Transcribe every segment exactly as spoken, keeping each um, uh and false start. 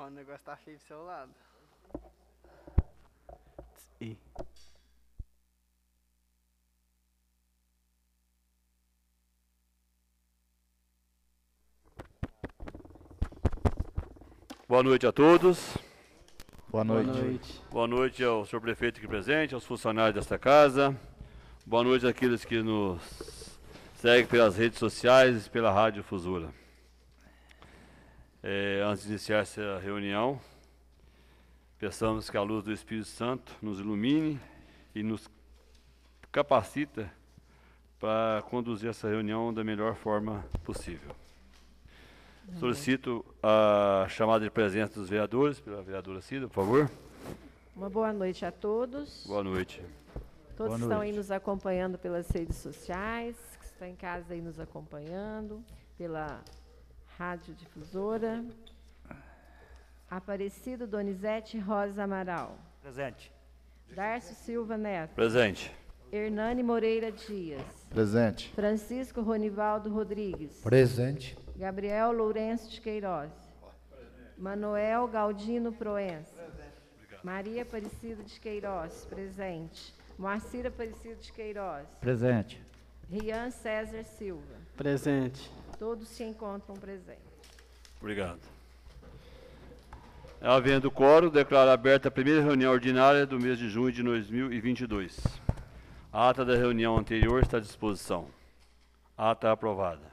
Rony, o negócio tá feio do seu lado. E... Boa noite a todos. Boa noite. Boa noite. Boa noite ao senhor prefeito aqui presente, aos funcionários desta casa. Boa noite àqueles que nos seguem pelas redes sociais e pela Rádio Fusura. É, antes de iniciar essa reunião, peçamos que a luz do Espírito Santo nos ilumine e nos capacita para conduzir essa reunião da melhor forma possível. Uhum. Solicito a chamada de presença dos vereadores, pela vereadora Cida, por favor. Uma boa noite a todos. Boa noite. Todos boa estão noite. aí nos acompanhando pelas redes sociais, que estão em casa aí nos acompanhando, pela Rádio Difusora. Aparecido Donizete Rosa Amaral. Presente. Darcio Silva Neto. Presente. Hernani Moreira Dias. Presente. Francisco Ronivaldo Rodrigues. Presente. Gabriel Lourenço de Queiroz. Presente. Manuel Galdino Proença. Presente. Maria Aparecida de Queiroz. Presente. Moacir Aparecido de Queiroz. Presente. Rian César Silva. Presente. Todos se encontram presentes. Obrigado. Havendo quórum, declaro aberta a primeira reunião ordinária do mês de junho de dois mil e vinte e dois. A ata da reunião anterior está à disposição. A ata aprovada.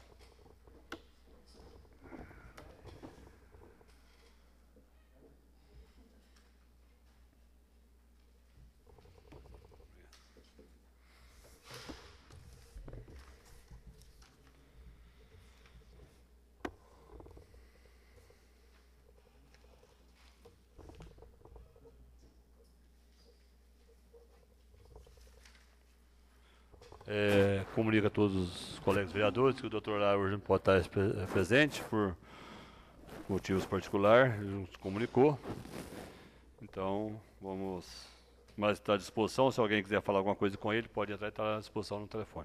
É, comunica a todos os colegas vereadores que o doutor Lara hoje não pode estar presente por motivos particulares, ele nos comunicou. Então, vamos, mas está à disposição, se alguém quiser falar alguma coisa com ele, pode entrar e estar à disposição no telefone.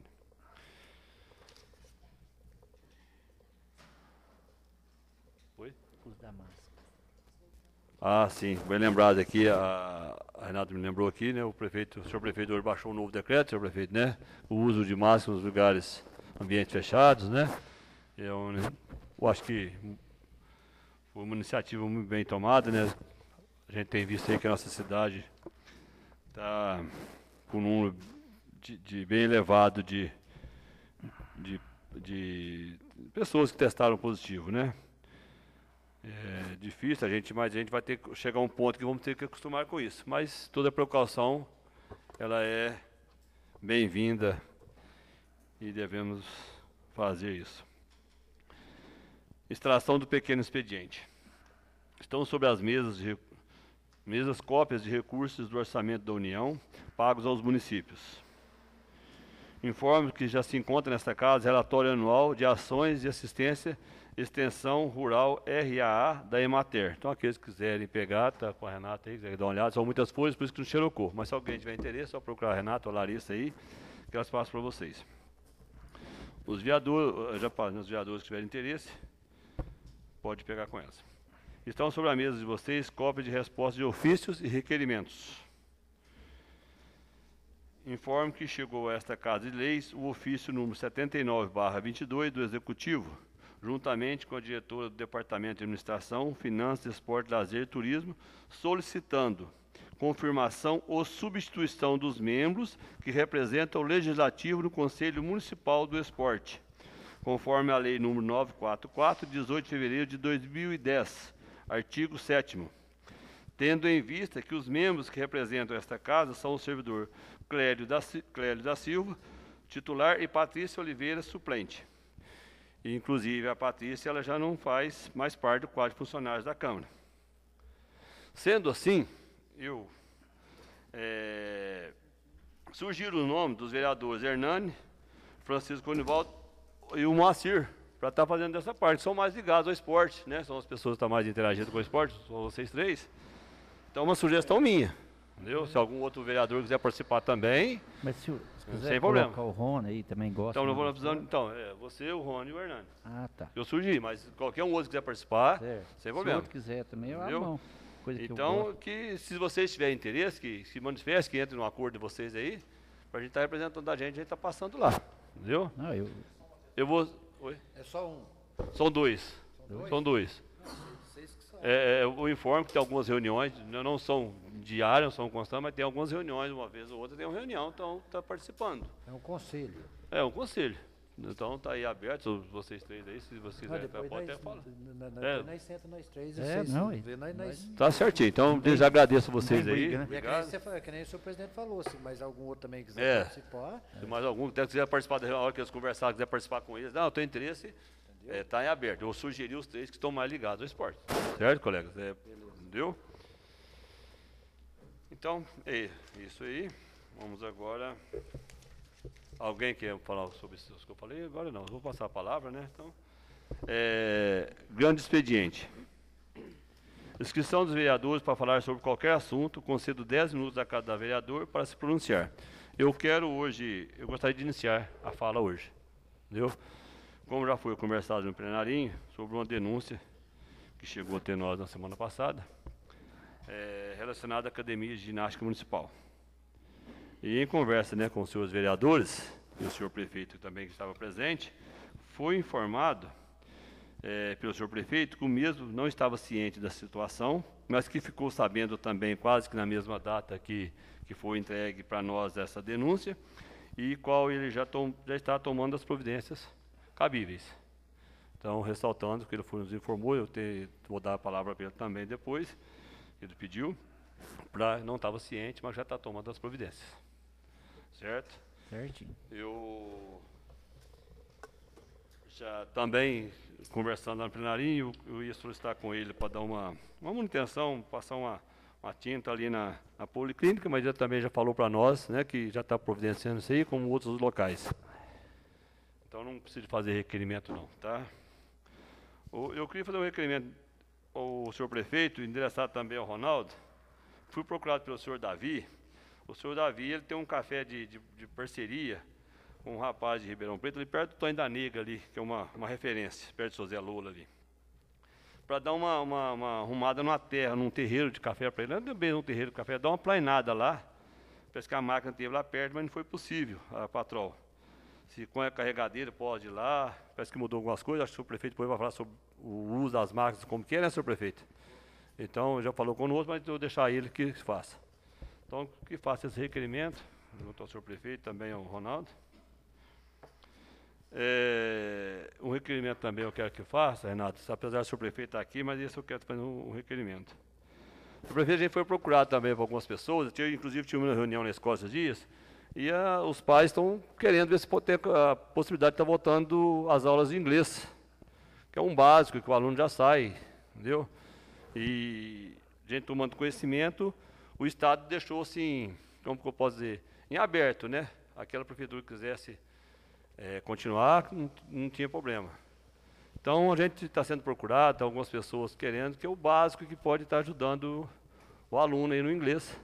Oi? Uso da máscara. Ah, sim, bem lembrado aqui, a, a Renata me lembrou aqui, né, o prefeito, o senhor prefeito hoje baixou um novo decreto, senhor prefeito, né, o uso de máscara nos lugares, ambientes fechados, né, eu, eu acho que foi uma iniciativa muito bem tomada, né, a gente tem visto aí que a nossa cidade está com um número de, de bem elevado de, de, de pessoas que testaram positivo, né. É difícil, a gente, mas a gente vai ter que chegar a um ponto que vamos ter que acostumar com isso. Mas toda precaução, ela é bem-vinda e devemos fazer isso. Extração do pequeno expediente. Estão sobre as mesas, de, mesas cópias de recursos do orçamento da União pagos aos municípios. Informo que já se encontra nesta casa relatório anual de ações de assistência Extensão Rural R A A da Emater. Então, aqueles que quiserem pegar, tá com a Renata aí, quiserem dar uma olhada, são muitas folhas, por isso que não xerocou. Mas se alguém tiver interesse, é só procurar a Renata ou a Larissa aí, que elas passam para vocês. Os vereadores, já passam, os vereadores que tiverem interesse, pode pegar com elas. Estão sobre a mesa de vocês cópia de respostas de ofícios e requerimentos. Informo que chegou a esta Casa de Leis o ofício número setenta e nove barra vinte e dois do Executivo, juntamente com a diretora do Departamento de Administração, Finanças, Esporte, Lazer e Turismo, solicitando confirmação ou substituição dos membros que representam o Legislativo no Conselho Municipal do Esporte, conforme a Lei número novecentos e quarenta e quatro, de dezoito de fevereiro de dois mil e dez, artigo sétimo. Tendo em vista que os membros que representam esta Casa são o servidor Clélio da, Clélio da Silva, titular, e Patrícia Oliveira, suplente. E, inclusive, a Patrícia ela já não faz mais parte do quadro de funcionários da Câmara. Sendo assim, eu é, sugiro o nome dos vereadores Hernani, Francisco Ronivaldo e o Moacir, para estar fazendo dessa parte. São mais ligados ao esporte, né? São as pessoas que estão mais interagindo com o esporte, são vocês três. Então, uma sugestão minha, Entendeu? Se algum outro vereador quiser participar também, Mas se, o- se quiser sem problema. colocar o Rony aí, também gosta. então, não né? vou precisando, então é, você, o Rony e o Hernani. Ah, tá. Eu sugeri, mas qualquer um outro quiser participar, Certo. sem Se o problema. outro quiser também, eu abro Entendeu? mão. Coisa que eu Então, gosto. que se vocês tiverem interesse, que se manifeste, que entre no acordo de vocês aí, para a gente estar representando a gente, a gente está passando lá. Entendeu? Não, eu... Eu vou. Oi? É só um. São dois. São dois. É, é, eu informo que tem algumas reuniões, não não são diárias, não são constantes, mas tem algumas reuniões, uma vez ou outra tem uma reunião, então está participando. É um conselho. É um conselho. Então está aí aberto, vocês três aí, se vocês Não, quiserem, depois pode nós, até falar. na- na- É. depois nós senta nós três e É, vocês não, vê, nós, nós, Tá certinho, então eu já agradeço vocês tem aí. briga, né? E é que nem, Obrigado. você, fa- que nem o seu presidente falou, se mais algum outro também quiser É. participar, Se mais algum que quiser participar da reunião, a hora que eles conversarem, quiser participar com eles, não, eu tenho interesse, está em aberto. Eu sugeri os três que estão mais ligados ao esporte. Certo, colegas? É, entendeu? Então, é isso aí. Vamos agora. Alguém quer falar sobre isso que eu falei? Agora não, eu vou passar a palavra, né? Então, é, grande expediente. Inscrição dos vereadores para falar sobre qualquer assunto, concedo dez minutos a cada vereador para se pronunciar. Eu quero hoje, eu gostaria de iniciar a fala hoje, entendeu? Como já foi conversado no plenarinho, sobre uma denúncia que chegou até nós na semana passada, é, relacionada à Academia de Ginástica Municipal. E em conversa, né, com os senhores vereadores, e o senhor prefeito também que estava presente, foi informado é, pelo senhor prefeito que o mesmo não estava ciente da situação, mas que ficou sabendo também quase que na mesma data que, que foi entregue para nós essa denúncia, e qual ele já, tom, já está tomando as providências cabíveis. Então, ressaltando que ele foi, nos informou, eu te, vou dar a palavra para ele também depois, ele pediu, pra, não estava ciente, mas já está tomando as providências. Certo? Certinho. Eu já também, conversando lá no plenarinho, eu, eu ia solicitar com ele para dar uma, uma manutenção, passar uma, uma tinta ali na, na policlínica, mas ele também já falou para nós, né, que já está providenciando isso aí, como outros locais. Então não precisa fazer requerimento não, tá? O, eu queria fazer um requerimento ao senhor prefeito, endereçado também ao Ronaldo. Fui procurado pelo senhor Davi. O senhor Davi, ele tem um café de, de, de parceria com um rapaz de Ribeirão Preto, ali perto do Tonho da Nega ali, que é uma, uma referência, perto de José Lula ali. Para dar uma, uma, uma arrumada numa terra, num terreiro de café para ele, não é bem num terreiro de café, dar uma plainada lá. Parece que a máquina esteve lá perto, mas não foi possível, a patrol. Se com a carregadeira pode ir lá, parece que mudou algumas coisas, acho que o senhor prefeito depois vai falar sobre o uso das máquinas, como que é, né, senhor prefeito? Então, já falou conosco, mas eu vou deixar ele que faça. Então, que faça esse requerimento, junto ao senhor prefeito, também ao Ronaldo. É, um requerimento também eu quero que faça, Renato, apesar do senhor prefeito estar aqui, mas esse eu quero fazer um, um requerimento. O prefeito, a gente foi procurado também por algumas pessoas, eu, inclusive tive uma reunião na escola esses dias, e a, os pais estão querendo ver se pode ter a possibilidade de estar voltando às aulas de inglês, que é um básico, que o aluno já sai, entendeu? E a gente tomando conhecimento, o Estado deixou assim, como que eu posso dizer, em aberto, né? Aquela prefeitura que quisesse é, continuar, não, não tinha problema. Então a gente está sendo procurado, tem algumas pessoas querendo, que é o básico que pode estar ajudando o aluno aí no inglês.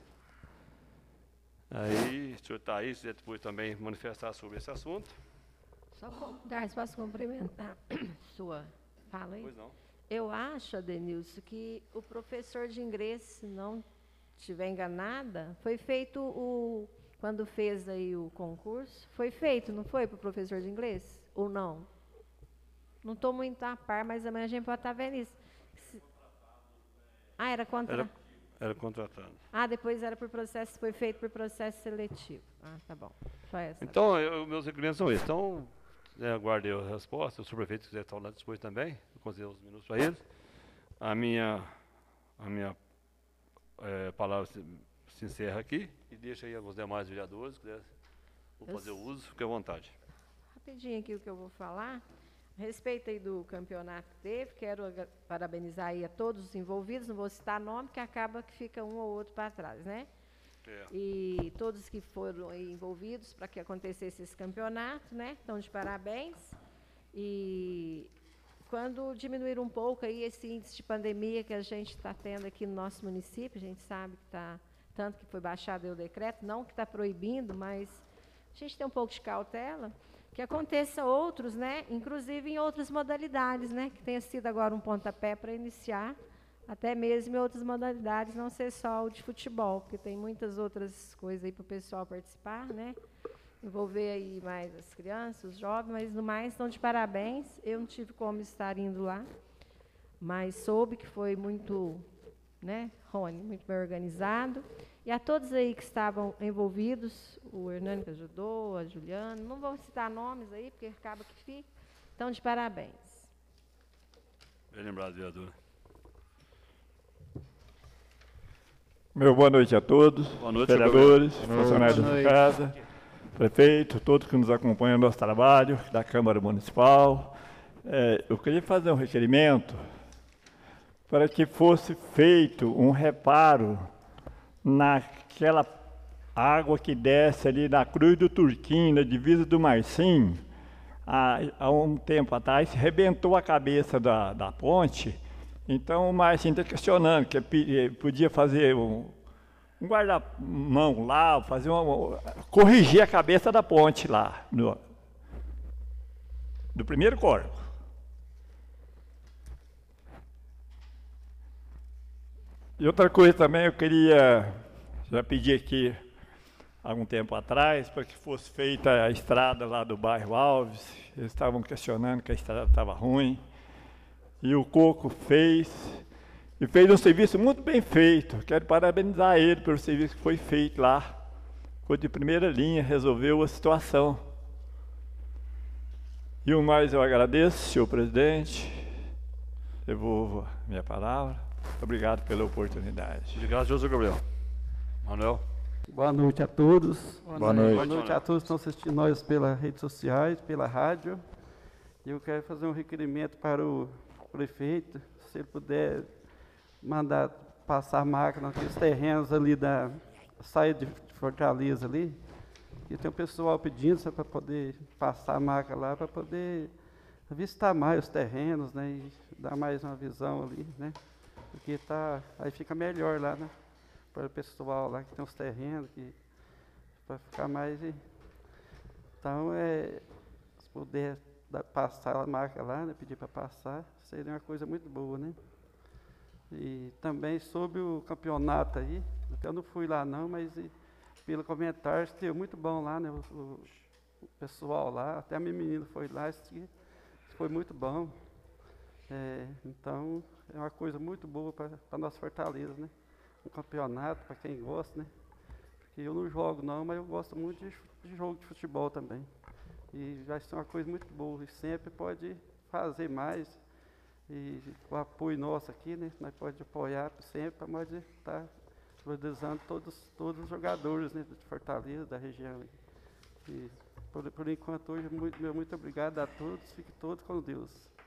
Aí, o senhor está aí, se quiser depois também manifestar sobre esse assunto. Só com- Darcy, posso complementar sua fala aí? Pois não. Eu acho, Adenilson, que o professor de inglês, se não estiver enganada, foi feito o... Quando fez aí o concurso, foi feito, não foi, para o professor de inglês? Ou não? Não estou muito a par, mas amanhã a gente pode estar vendo isso. Se- Ah, era contra... Era, era contratado. Ah, depois era por processo, foi feito por processo seletivo. Ah, tá bom. Só essa. Então, eu, meus requerimentos são esses. Então, né, aguardei a resposta. O senhor prefeito quiser falar depois também, eu considero os minutos para eles. A minha, a minha é, palavra se, se encerra aqui e deixa aí os demais vereadores, que quiser Eu fazer o s- uso, fique à vontade. Rapidinho aqui o que eu vou falar. A respeito aí do campeonato que teve, quero agra- parabenizar aí a todos os envolvidos, não vou citar nome, que acaba que fica um ou outro para trás, né? É. E todos que foram aí envolvidos para que acontecesse esse campeonato, né? Estão de parabéns. E quando diminuir um pouco aí esse índice de pandemia que a gente está tendo aqui no nosso município, a gente sabe que está tanto que foi baixado aí o decreto, não que está proibindo, mas a gente tem um pouco de cautela, que aconteça outros, né, inclusive em outras modalidades, né, que tenha sido agora um pontapé para iniciar, até mesmo em outras modalidades, não ser só o de futebol, porque tem muitas outras coisas aí para o pessoal participar, né, envolver aí mais as crianças, os jovens, mas no mais estão de parabéns. Eu não tive como estar indo lá, mas soube que foi muito, né, Rony, muito bem organizado. E a todos aí que estavam envolvidos, o Hernani que ajudou, a Juliana, não vou citar nomes aí, porque acaba que fica, então de parabéns. Bem lembrado, vereadora. Meu boa noite a todos, Boa noite, vereadores, Boa noite. funcionários Boa da noite. casa, prefeito, todos que nos acompanham no nosso trabalho, da Câmara Municipal. É, eu queria fazer um requerimento para que fosse feito um reparo naquela água que desce ali na Cruz do Turquim, na divisa do Marcinho. Há, há um tempo atrás, rebentou a cabeça da, da ponte. Então o Marcinho está questionando que podia fazer um, um guarda-mão lá, fazer uma, corrigir a cabeça da ponte lá, no, do primeiro corpo. E outra coisa também, eu queria, já pedi aqui há algum tempo atrás, para que fosse feita a estrada lá do bairro Alves. Eles estavam questionando que a estrada estava ruim. E o Coco fez, e fez um serviço muito bem feito. Quero parabenizar ele pelo serviço que foi feito lá. Foi de primeira linha, resolveu a situação. E o mais eu agradeço, senhor presidente. Devolvo a minha palavra. Obrigado pela oportunidade. Obrigado, José Gabriel. Manuel. Boa noite a todos. Boa noite. Boa noite a todos que estão assistindo nós pelas redes sociais, pela rádio. Eu quero fazer um requerimento para o prefeito, se ele puder mandar passar a máquina naqueles terrenos ali da saída de Fortaleza ali, e tem um pessoal pedindo para poder passar a máquina lá, para poder visitar mais os terrenos, né, e dar mais uma visão ali, né, porque tá, aí fica melhor lá, né, para o pessoal lá que tem os terrenos, que para ficar mais, e, então é, se puder da, passar a marca lá, né, pedir para passar, seria uma coisa muito boa, né? E também sobre o campeonato aí, eu não fui lá não, mas e, pelo comentário, esteve muito bom lá, né? O, o, o pessoal lá, até a minha menina foi lá, isso foi muito bom. É, então, é uma coisa muito boa para a nossa Fortaleza, né? Um campeonato, para quem gosta, né? Porque eu não jogo não, mas eu gosto muito de, de jogo de futebol também. E vai ser uma coisa muito boa, e sempre pode fazer mais, e com o apoio nosso aqui, né, nós podemos apoiar sempre, para nós estar valorizando todos, todos os jogadores, né, de Fortaleza, da região. E por, por enquanto hoje, muito, meu muito obrigado a todos, fiquem todos com Deus.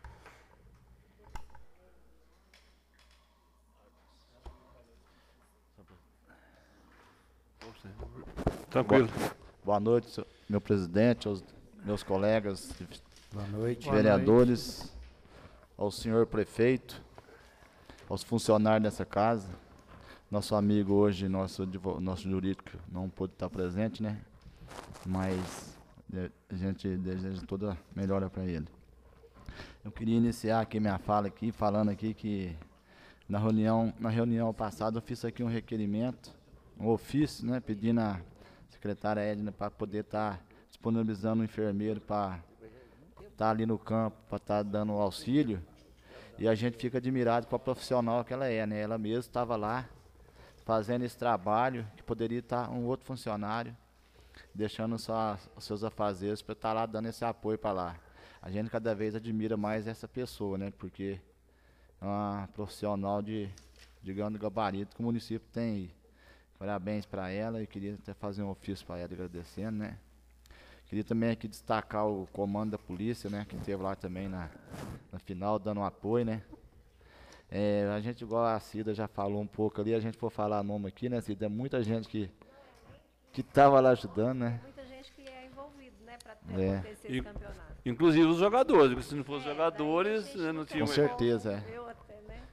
Tranquilo. Boa noite, meu presidente, aos meus colegas, Boa noite. vereadores, ao senhor prefeito, aos funcionários dessa casa. Nosso amigo hoje, nosso, nosso jurídico, não pôde estar presente, né? Mas a gente deseja toda a melhora para ele. Eu queria iniciar aqui minha fala aqui, falando aqui que na reunião, na reunião passada eu fiz aqui um requerimento, um ofício, né? Pedindo a secretária Edna para poder estar disponibilizando um enfermeiro para estar ali no campo, para estar dando auxílio. E a gente fica admirado com a profissional que ela é, né? Ela mesma estava lá fazendo esse trabalho, que poderia estar um outro funcionário, deixando só os seus afazeres para estar lá dando esse apoio para lá. A gente cada vez admira mais essa pessoa, né? Porque é uma profissional de, de grande gabarito que o município tem aí. Parabéns para ela, e queria até fazer um ofício para ela agradecendo, né? Queria também aqui destacar o comando da polícia, né? Que esteve lá também na, na final, dando um apoio, né? É, a gente, igual a Cida já falou um pouco ali, a gente for falar nome aqui, né, Cida? É muita gente que que estava lá ajudando, né? Muita gente que é envolvida, né, para É. acontecer E- esse campeonato. Inclusive os jogadores, porque se não fossem É, jogadores, daí a gente né, não não tinha... Com certeza, é. Eu até, né?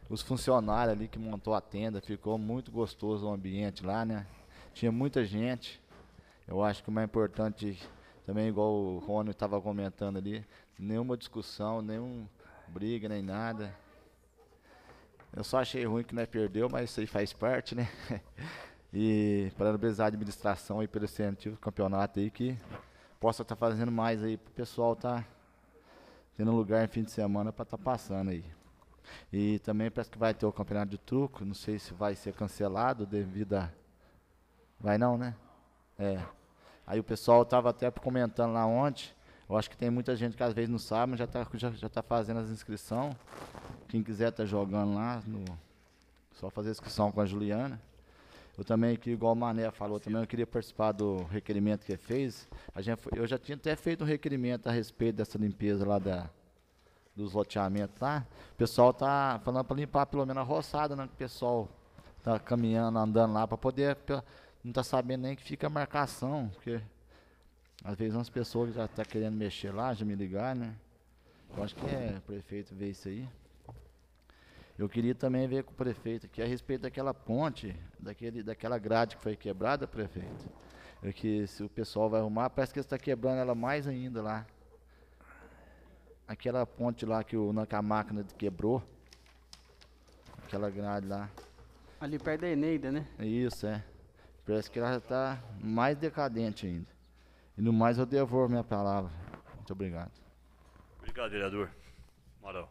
os funcionários ali que montou a tenda, ficou muito gostoso o ambiente lá, né? Tinha muita gente. Eu acho que o mais importante, também igual o Rony estava comentando ali, nenhuma discussão, nenhum briga, nem nada. Eu só achei ruim que nós perdeu, mas isso aí faz parte, né? E parabenizar a administração aí pelo incentivo do campeonato aí, que possa estar fazendo mais aí para o pessoal estar tendo um lugar em fim de semana para estar passando aí. E também parece que vai ter o campeonato de truco, não sei se vai ser cancelado devido a... Vai não, né? É. Aí o pessoal estava até comentando lá ontem, eu acho que tem muita gente que às vezes não sabe, mas já está já, já tá fazendo as inscrições. Quem quiser tá jogando lá, no, só fazer inscrição com a Juliana. Eu também, que igual o Mané falou, também eu queria participar do requerimento que ele fez. A gente, eu já tinha até feito um requerimento a respeito dessa limpeza lá da, dos loteamentos lá. O pessoal tá falando para limpar pelo menos a roçada, né? Que o pessoal tá caminhando, andando lá, para poder... Não tá sabendo nem que fica a marcação, porque às vezes umas pessoas já tá querendo mexer lá, já me ligar, né? Eu acho que é o prefeito ver isso aí. Eu queria também ver com o prefeito aqui a respeito daquela ponte, daquele, daquela grade que foi quebrada, prefeito. É que se o pessoal vai arrumar, parece que está quebrando ela mais ainda lá. Aquela ponte lá que, o, que a máquina quebrou, aquela grade lá. Ali perto da Eneida, né? Isso, é. Parece que ela está mais decadente ainda. E no mais eu devolvo minha palavra. Muito obrigado. Obrigado, vereador. Moral.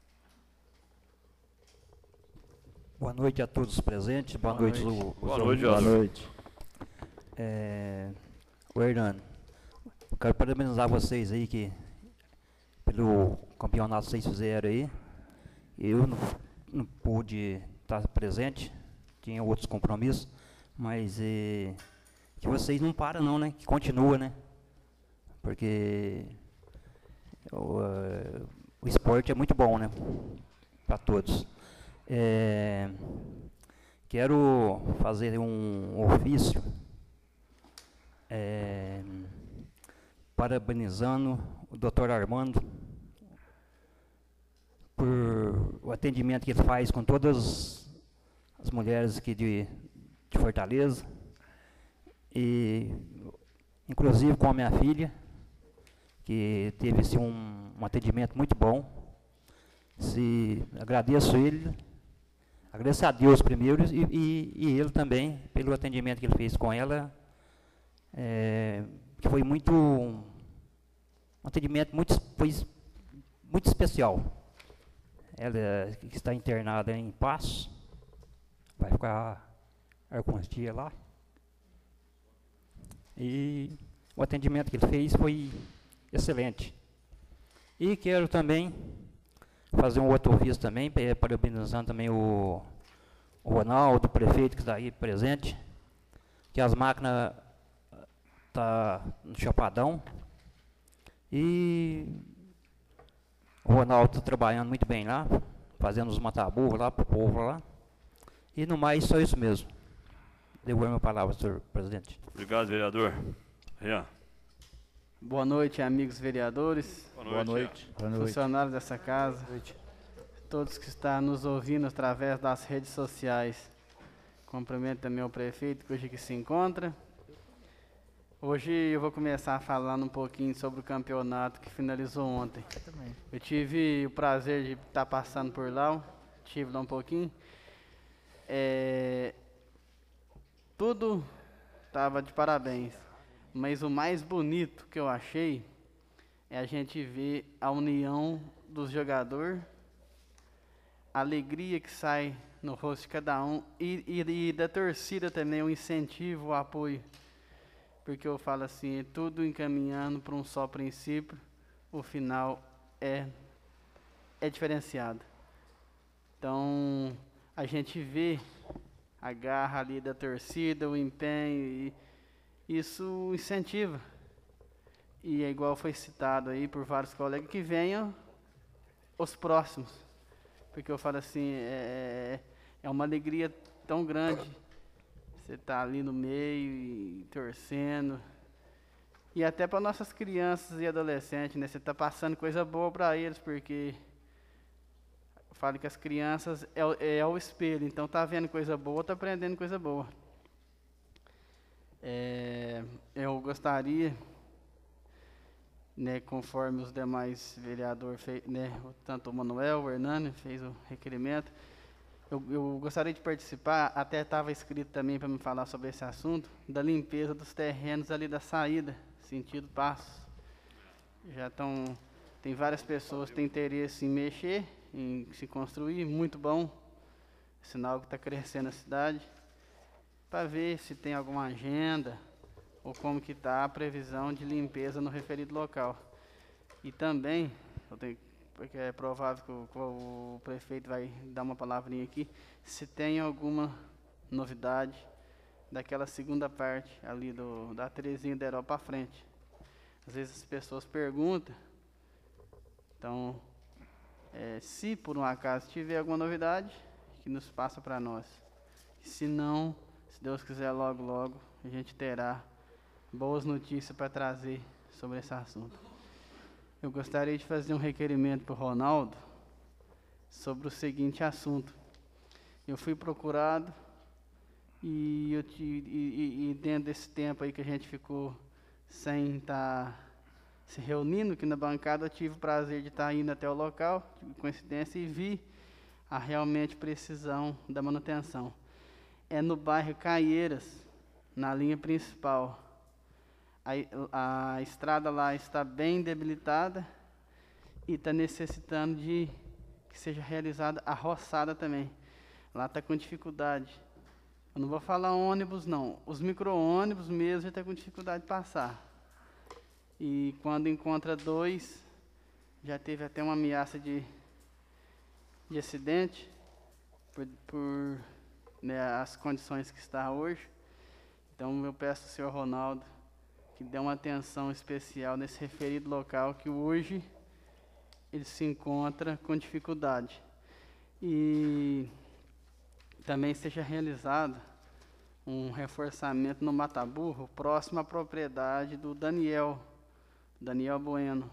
Boa noite a todos os presentes. Boa, Boa noite, noite. Os, Boa os noite, Boa noite. É, o Hernando, eu quero parabenizar vocês aí que, pelo campeonato que vocês fizeram aí. Eu não, não pude estar presente, tinha outros compromissos, mas é, que vocês não param não, né? Que continua, né? Porque o, uh, o esporte é muito bom, né? Para todos. É, quero fazer um ofício é, parabenizando o doutor Armando por o atendimento que ele faz com todas as mulheres aqui de, de Fortaleza, e inclusive com a minha filha, que teve assim, um, um atendimento muito bom. Se agradeço ele, agradeço a Deus primeiro e, e, e ele também pelo atendimento que ele fez com ela, é, que foi muito um atendimento muito foi muito especial. Ela que está internada em Paços, vai ficar alguns dias lá, e o atendimento que ele fez foi excelente. E quero também fazer um outro ofício também, parabenizando também o, o Ronaldo, o prefeito que está aí presente, que as máquinas estão tá no Chapadão, e o Ronaldo está trabalhando muito bem lá, fazendo os mataburros lá para o povo lá, e no mais só isso mesmo. Devolvo a minha palavra, senhor presidente. Obrigado, vereador. Rian. Boa noite, amigos vereadores. Boa noite. Boa noite. Boa noite. Funcionários dessa casa. Boa noite. Todos que estão nos ouvindo através das redes sociais. Cumprimento também o prefeito que hoje aqui se encontra. Hoje eu vou começar falando um pouquinho sobre o campeonato que finalizou ontem. Eu também. Eu tive o prazer de estar passando por lá, tive lá um pouquinho. É, tudo estava de parabéns. Mas o mais bonito que eu achei é a gente ver a união dos jogadores, a alegria que sai no rosto de cada um e, e, e da torcida também, o incentivo, o apoio. Porque eu falo assim, é tudo encaminhando para um só princípio, o final é, é diferenciado. Então, a gente vê a garra ali da torcida, o empenho, e isso incentiva. E é igual foi citado aí por vários colegas, que venham os próximos. Porque eu falo assim, é, é uma alegria tão grande você tá ali no meio e torcendo. E até para nossas crianças e adolescentes, né? Você tá passando coisa boa para eles, porque falo que as crianças é, o- é o espelho, então tá vendo coisa boa, tá aprendendo coisa boa. É, eu gostaria, né, conforme os demais vereadores, fei- né, o- tanto o Manuel, o Hernani fez o requerimento, eu, eu gostaria de participar, até estava escrito também para me falar sobre esse assunto, da limpeza dos terrenos ali da saída, sentido Passos. Já estão, tem várias pessoas que têm interesse em mexer, em se construir, muito bom, sinal que está crescendo a cidade, para ver se tem alguma agenda ou como que está a previsão de limpeza no referido local. E também, eu tenho, porque é provável que o, que o prefeito vai dar uma palavrinha aqui, se tem alguma novidade daquela segunda parte ali do, da Terezinha da Heró para frente. Às vezes as pessoas perguntam, então, é, se por um acaso tiver alguma novidade, que nos passa para nós. Se não, se Deus quiser, logo, logo, a gente terá boas notícias para trazer sobre esse assunto. Eu gostaria de fazer um requerimento para o Ronaldo sobre o seguinte assunto. Eu fui procurado e, eu te, e, e, e dentro desse tempo aí que a gente ficou sem estar se reunindo aqui na bancada, eu tive o prazer de estar indo até o local, tive coincidência, e vi a realmente precisão da manutenção. É no bairro Caieiras, na linha principal. A, a estrada lá está bem debilitada e está necessitando de que seja realizada a roçada também. Lá está com dificuldade. Eu não vou falar ônibus, não. Os micro-ônibus mesmo já estão com dificuldade de passar. E quando encontra dois, já teve até uma ameaça de, de acidente por, por né, as condições que está hoje. Então eu peço ao senhor Ronaldo que dê uma atenção especial nesse referido local que hoje ele se encontra com dificuldade. E também seja realizado um reforçamento no Mataburro, próximo à propriedade do Daniel, Daniel Bueno.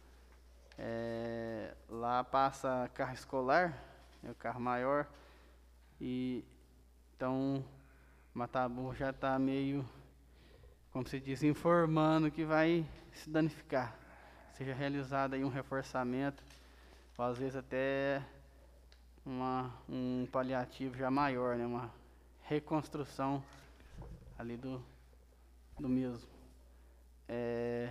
É, lá passa carro escolar, é o carro maior, e então o Mataburro já está meio, como se diz, informando que vai se danificar. Seja realizado aí um reforçamento, ou às vezes até uma, um paliativo já maior, né? Uma reconstrução ali do, do mesmo. É,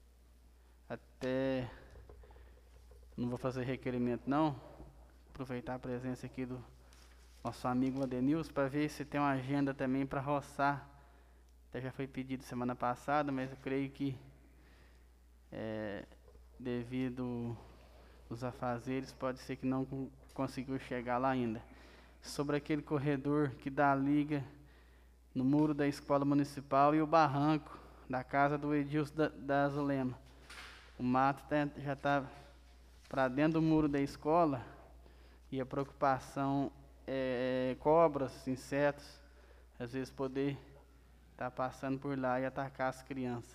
até, não vou fazer requerimento não, aproveitar a presença aqui do nosso amigo Adenilson para ver se tem uma agenda também para roçar. Até já foi pedido semana passada, mas eu creio que é, devido aos afazeres, pode ser que não conseguiu chegar lá ainda. Sobre aquele corredor que dá a liga no muro da escola municipal e o barranco da casa do Edilson da, da Zulema. O mato tá, já está para dentro do muro da escola e a preocupação é, é cobras, insetos, às vezes poder estar tá passando por lá e atacar as crianças.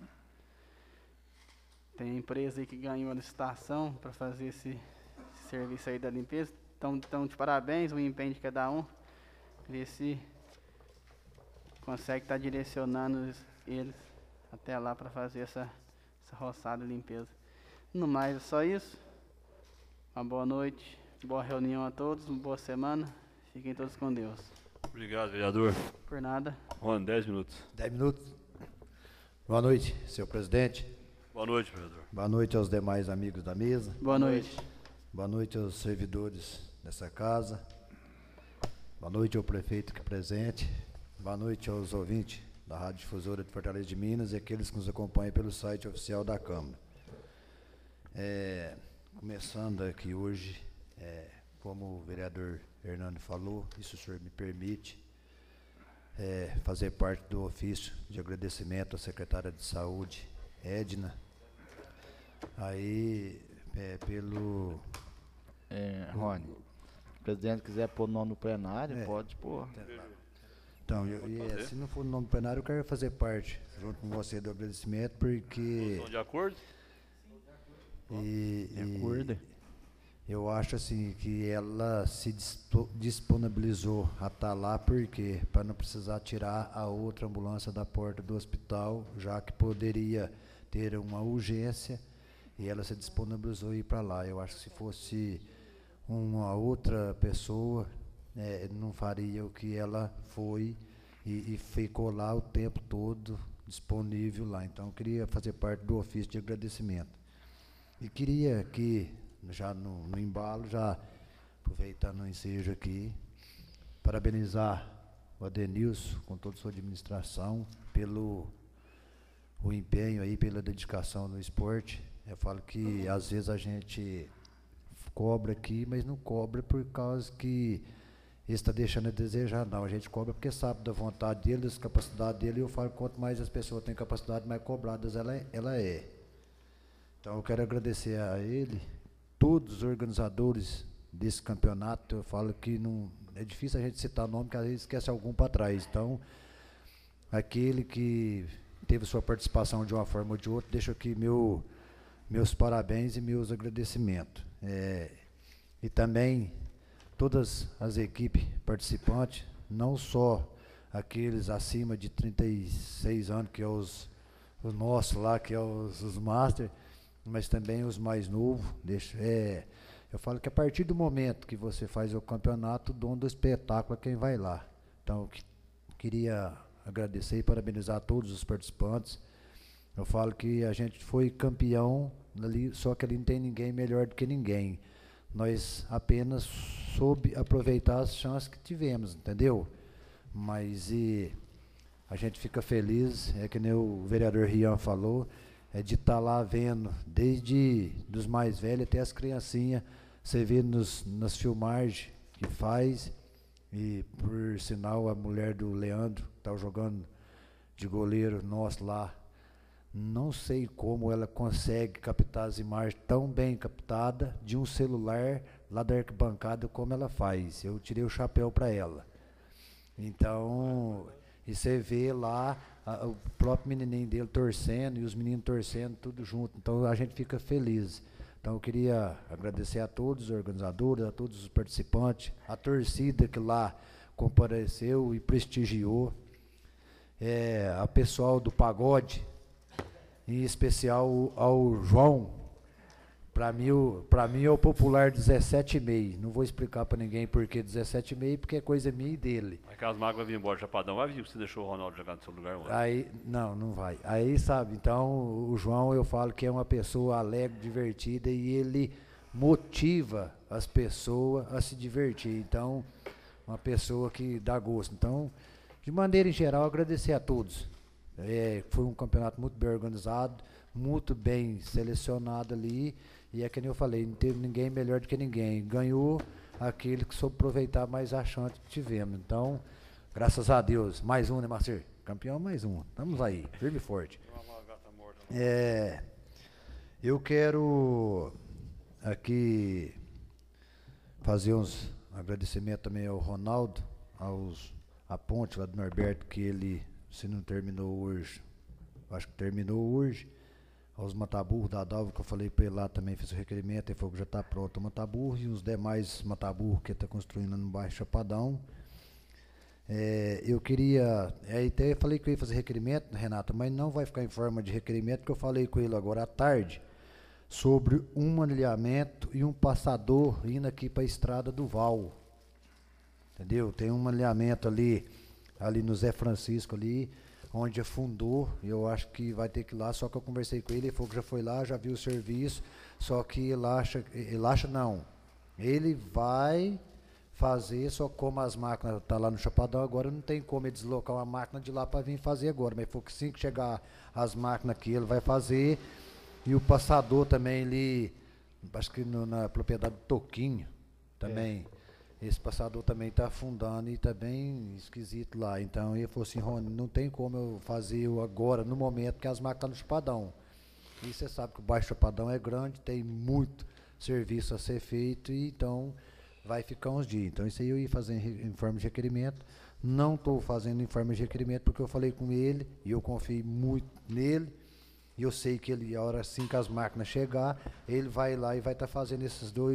Tem empresa aí que ganhou a licitação para fazer esse, esse serviço aí da limpeza. Então, então, de parabéns, o empenho de cada um. Ver se consegue estar tá direcionando eles até lá para fazer essa, essa roçada de limpeza. No mais, é só isso. Uma boa noite, boa reunião a todos, uma boa semana. Fiquem todos com Deus. Obrigado, vereador. Por nada. Juan, dez minutos. Dez minutos. Boa noite, senhor presidente. Boa noite, vereador. Boa noite aos demais amigos da mesa. Boa noite. Boa noite aos servidores dessa casa. Boa noite ao prefeito aqui presente. Boa noite aos ouvintes da Rádio Difusora de Fortaleza de Minas e aqueles que nos acompanham pelo site oficial da Câmara. É, começando aqui hoje, é, como o vereador Hernani falou, isso o senhor me permite, é, fazer parte do ofício de agradecimento à secretária de Saúde, Edna, aí é, pelo... É, Rony, se o presidente quiser pôr o nome no plenário, É. pode pôr. Então, eu, e, se não for no nome do plenário, eu quero fazer parte, junto com você, do agradecimento, porque... Estão de acordo? E, De acordo. e, eu acho assim que ela se dispo- disponibilizou a estar lá porque para não precisar tirar a outra ambulância da porta do hospital, já que poderia ter uma urgência, e ela se disponibilizou a ir para lá. Eu acho que se fosse uma outra pessoa, é, não faria o que ela foi e, e ficou lá o tempo todo disponível lá. Então eu queria fazer parte do ofício de agradecimento. E queria que, já no, no embalo, já aproveitando o ensejo aqui, parabenizar o Adenilson com toda a sua administração pelo o empenho aí, pela dedicação no esporte. Eu falo que às vezes a gente cobra aqui, mas não cobra por causa que ele está deixando a desejar, não. A gente cobra porque sabe da vontade dele, das capacidades dele, e eu falo que quanto mais as pessoas têm capacidade, mais cobradas ela, ela é. Então eu quero agradecer a ele, todos os organizadores desse campeonato. Eu falo que não é difícil a gente citar nome, porque às vezes esquece algum para trás. Então, aquele que teve sua participação de uma forma ou de outra, deixo aqui meu, meus parabéns e meus agradecimentos. É, e também todas as equipes participantes, não só aqueles acima de trinta e seis anos, que é os, os nossos lá, que é os, os Master, mas também os mais novos. Deixa, é, eu falo que a partir do momento que você faz o campeonato, o dono do espetáculo é quem vai lá. Então, eu que, queria agradecer e parabenizar a todos os participantes. Eu falo que a gente foi campeão ali, só que ali não tem ninguém melhor do que ninguém. Nós apenas soube aproveitar as chances que tivemos, entendeu? Mas e a gente fica feliz, é que nem o vereador Rian falou, é de estar tá lá vendo, desde dos mais velhos até as criancinhas, você vê nos, nas filmagens que faz, e por sinal a mulher do Leandro, que estava jogando de goleiro nosso lá, não sei como ela consegue captar as imagens tão bem captadas de um celular lá da arquibancada como ela faz. Eu tirei o chapéu para ela. Então, e você vê lá a, o próprio menininho dele torcendo e os meninos torcendo tudo junto. Então a gente fica feliz. Então eu queria agradecer a todos os organizadores, a todos os participantes, a torcida que lá compareceu e prestigiou, é, a pessoal do pagode, em especial ao João. Para mim, para mim é o popular dezessete e meio. Não vou explicar para ninguém por que dezessete e meio, porque é coisa minha e dele. Aquelas mágoas vai vir embora, Chapadão. Vai vir que você deixou o Ronaldo jogar no seu lugar hoje. Aí, não, não vai. Aí, sabe, então o João, eu falo que é uma pessoa alegre, divertida, e ele motiva as pessoas a se divertir. Então, uma pessoa que dá gosto. Então, de maneira em geral, agradecer a todos. É, foi um campeonato muito bem organizado, muito bem selecionado ali, e é que nem eu falei, não teve ninguém melhor do que ninguém. Ganhou aquele que soube aproveitar mais a chance que tivemos. Então, graças a Deus, mais um, né, Marcelo? Campeão, mais um. Estamos aí, firme e forte. É, eu quero aqui fazer uns agradecimentos também ao Ronaldo, aos, a ponte lá do Norberto, que ele, se não terminou hoje, acho que terminou hoje, aos mataburros da Dalva, que eu falei para ele lá também, fiz o requerimento, ele falou que já está pronto o mataburro, e os demais mataburros que ele está construindo no bairro Chapadão. É, eu queria, é, até falei que eu ia fazer requerimento, Renato, mas não vai ficar em forma de requerimento, porque eu falei com ele agora à tarde sobre um manilhamento e um passador indo aqui para a estrada do Val. Entendeu? Tem um manilhamento ali, ali no Zé Francisco ali, onde afundou, e eu acho que vai ter que ir lá, só que eu conversei com ele, ele falou que já foi lá, já viu o serviço, só que ele acha, ele acha não, ele vai fazer, só como as máquinas estão tá lá no Chapadão agora, não tem como ele deslocar uma máquina de lá para vir fazer agora, mas ele falou que assim que chegar as máquinas aqui, ele vai fazer, e o passador também ali, acho que no, na propriedade do Toquinho, também, é. Esse passador também está afundando e está bem esquisito lá. Então ele falou assim, Rony, não tem como eu fazer agora, no momento, porque as máquinas estão no Chapadão. E você sabe que o Baixo Chapadão é grande, tem muito serviço a ser feito, e então vai ficar uns dias. Então isso aí eu ia fazer em, em forma de requerimento. Não estou fazendo em forma de requerimento porque eu falei com ele e eu confio muito nele. E eu sei que ele, a hora assim que as máquinas chegar, ele vai lá e vai estar tá fazendo esses dois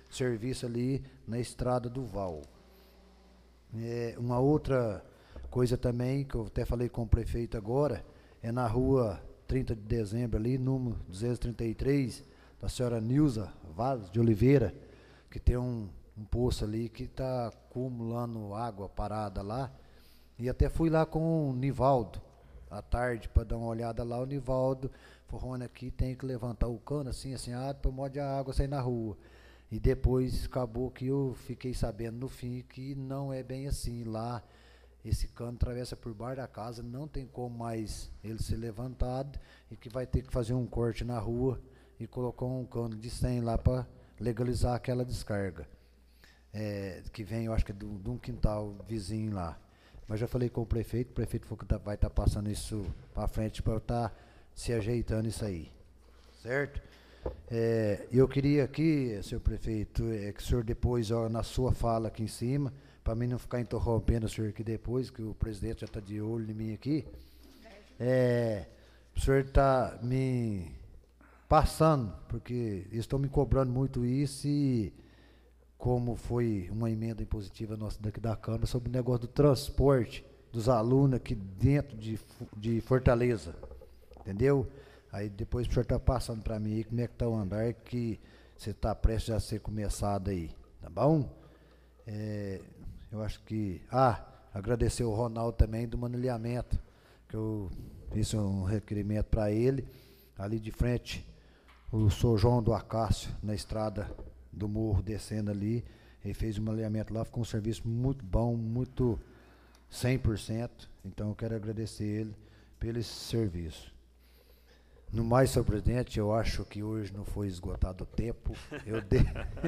serviço ali na estrada do Val. É, uma outra coisa também, que eu até falei com o prefeito agora, é na rua trinta de dezembro ali, número duzentos e trinta e três, da senhora Nilza Vaz de Oliveira, que tem um, um poço ali que está acumulando água parada lá. E até fui lá com o Nivaldo, à tarde, para dar uma olhada lá. O Nivaldo falou, Rony, aqui tem que levantar o cano assim, assim, ah, para modo a água sair na rua. E depois acabou que eu fiquei sabendo no fim que não é bem assim. Lá, esse cano atravessa por baixo da casa, não tem como mais ele ser levantado e que vai ter que fazer um corte na rua e colocar um cano de cem lá para legalizar aquela descarga. É, que vem, eu acho que é de um quintal vizinho lá. Mas já falei com o prefeito, o prefeito falou que tá, vai estar tá passando isso para frente para eu estar tá se ajeitando isso aí. Certo? É, eu queria aqui, senhor prefeito, é, que o senhor depois, ó, na sua fala aqui em cima, para mim não ficar interrompendo o senhor aqui depois, que o presidente já está de olho em mim aqui, é, o senhor está me passando, porque eles estão me cobrando muito isso e como foi uma emenda impositiva nossa daqui da Câmara sobre o negócio do transporte dos alunos aqui dentro de, de Fortaleza, entendeu? Aí depois o senhor está passando para mim aí como é que está o andar que você está prestes a ser começado aí, tá bom? É, eu acho que... Ah, agradecer o Ronaldo também do manilhamento, que eu fiz um requerimento para ele, ali de frente, o São João do Acácio, na estrada do morro descendo ali, ele fez um alinhamento lá, ficou um serviço muito bom, muito cem por cento, então eu quero agradecer ele pelo esse serviço. No mais, senhor presidente, eu acho que hoje não foi esgotado o tempo, eu, de...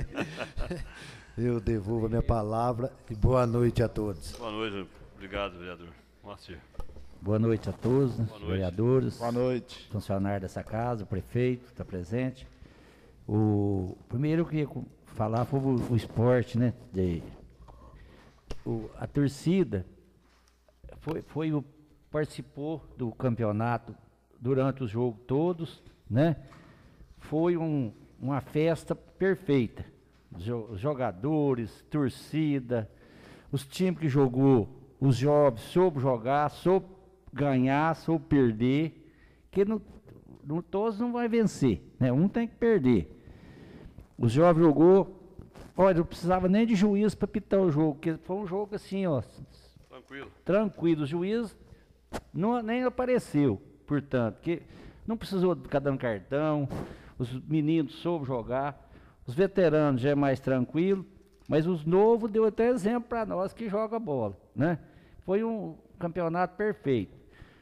eu devolvo a minha palavra e boa noite a todos. Boa noite, obrigado, vereador Moacir. Boa noite a todos, né, boa noite. Vereadores, boa noite, funcionários dessa casa, o prefeito está presente. O primeiro eu queria falar foi o, o esporte, né? De, o, a torcida foi, foi o, participou do campeonato durante os jogos todos, né? Foi um, uma festa perfeita. Os jogadores, torcida, os times que jogou, os jovens soube jogar, soube ganhar, soube perder, que não, não, todos não vão vencer, né? Um tem que perder. Os jovens jogou, olha, não precisava nem de juiz para pitar o jogo, porque foi um jogo assim, ó. Tranquilo. Tranquilo, o juiz não, nem apareceu, portanto, que não precisou ficar dando cartão, os meninos soube jogar, os veteranos já é mais tranquilo, mas os novos deu até exemplo para nós que joga bola, né? Foi um campeonato perfeito.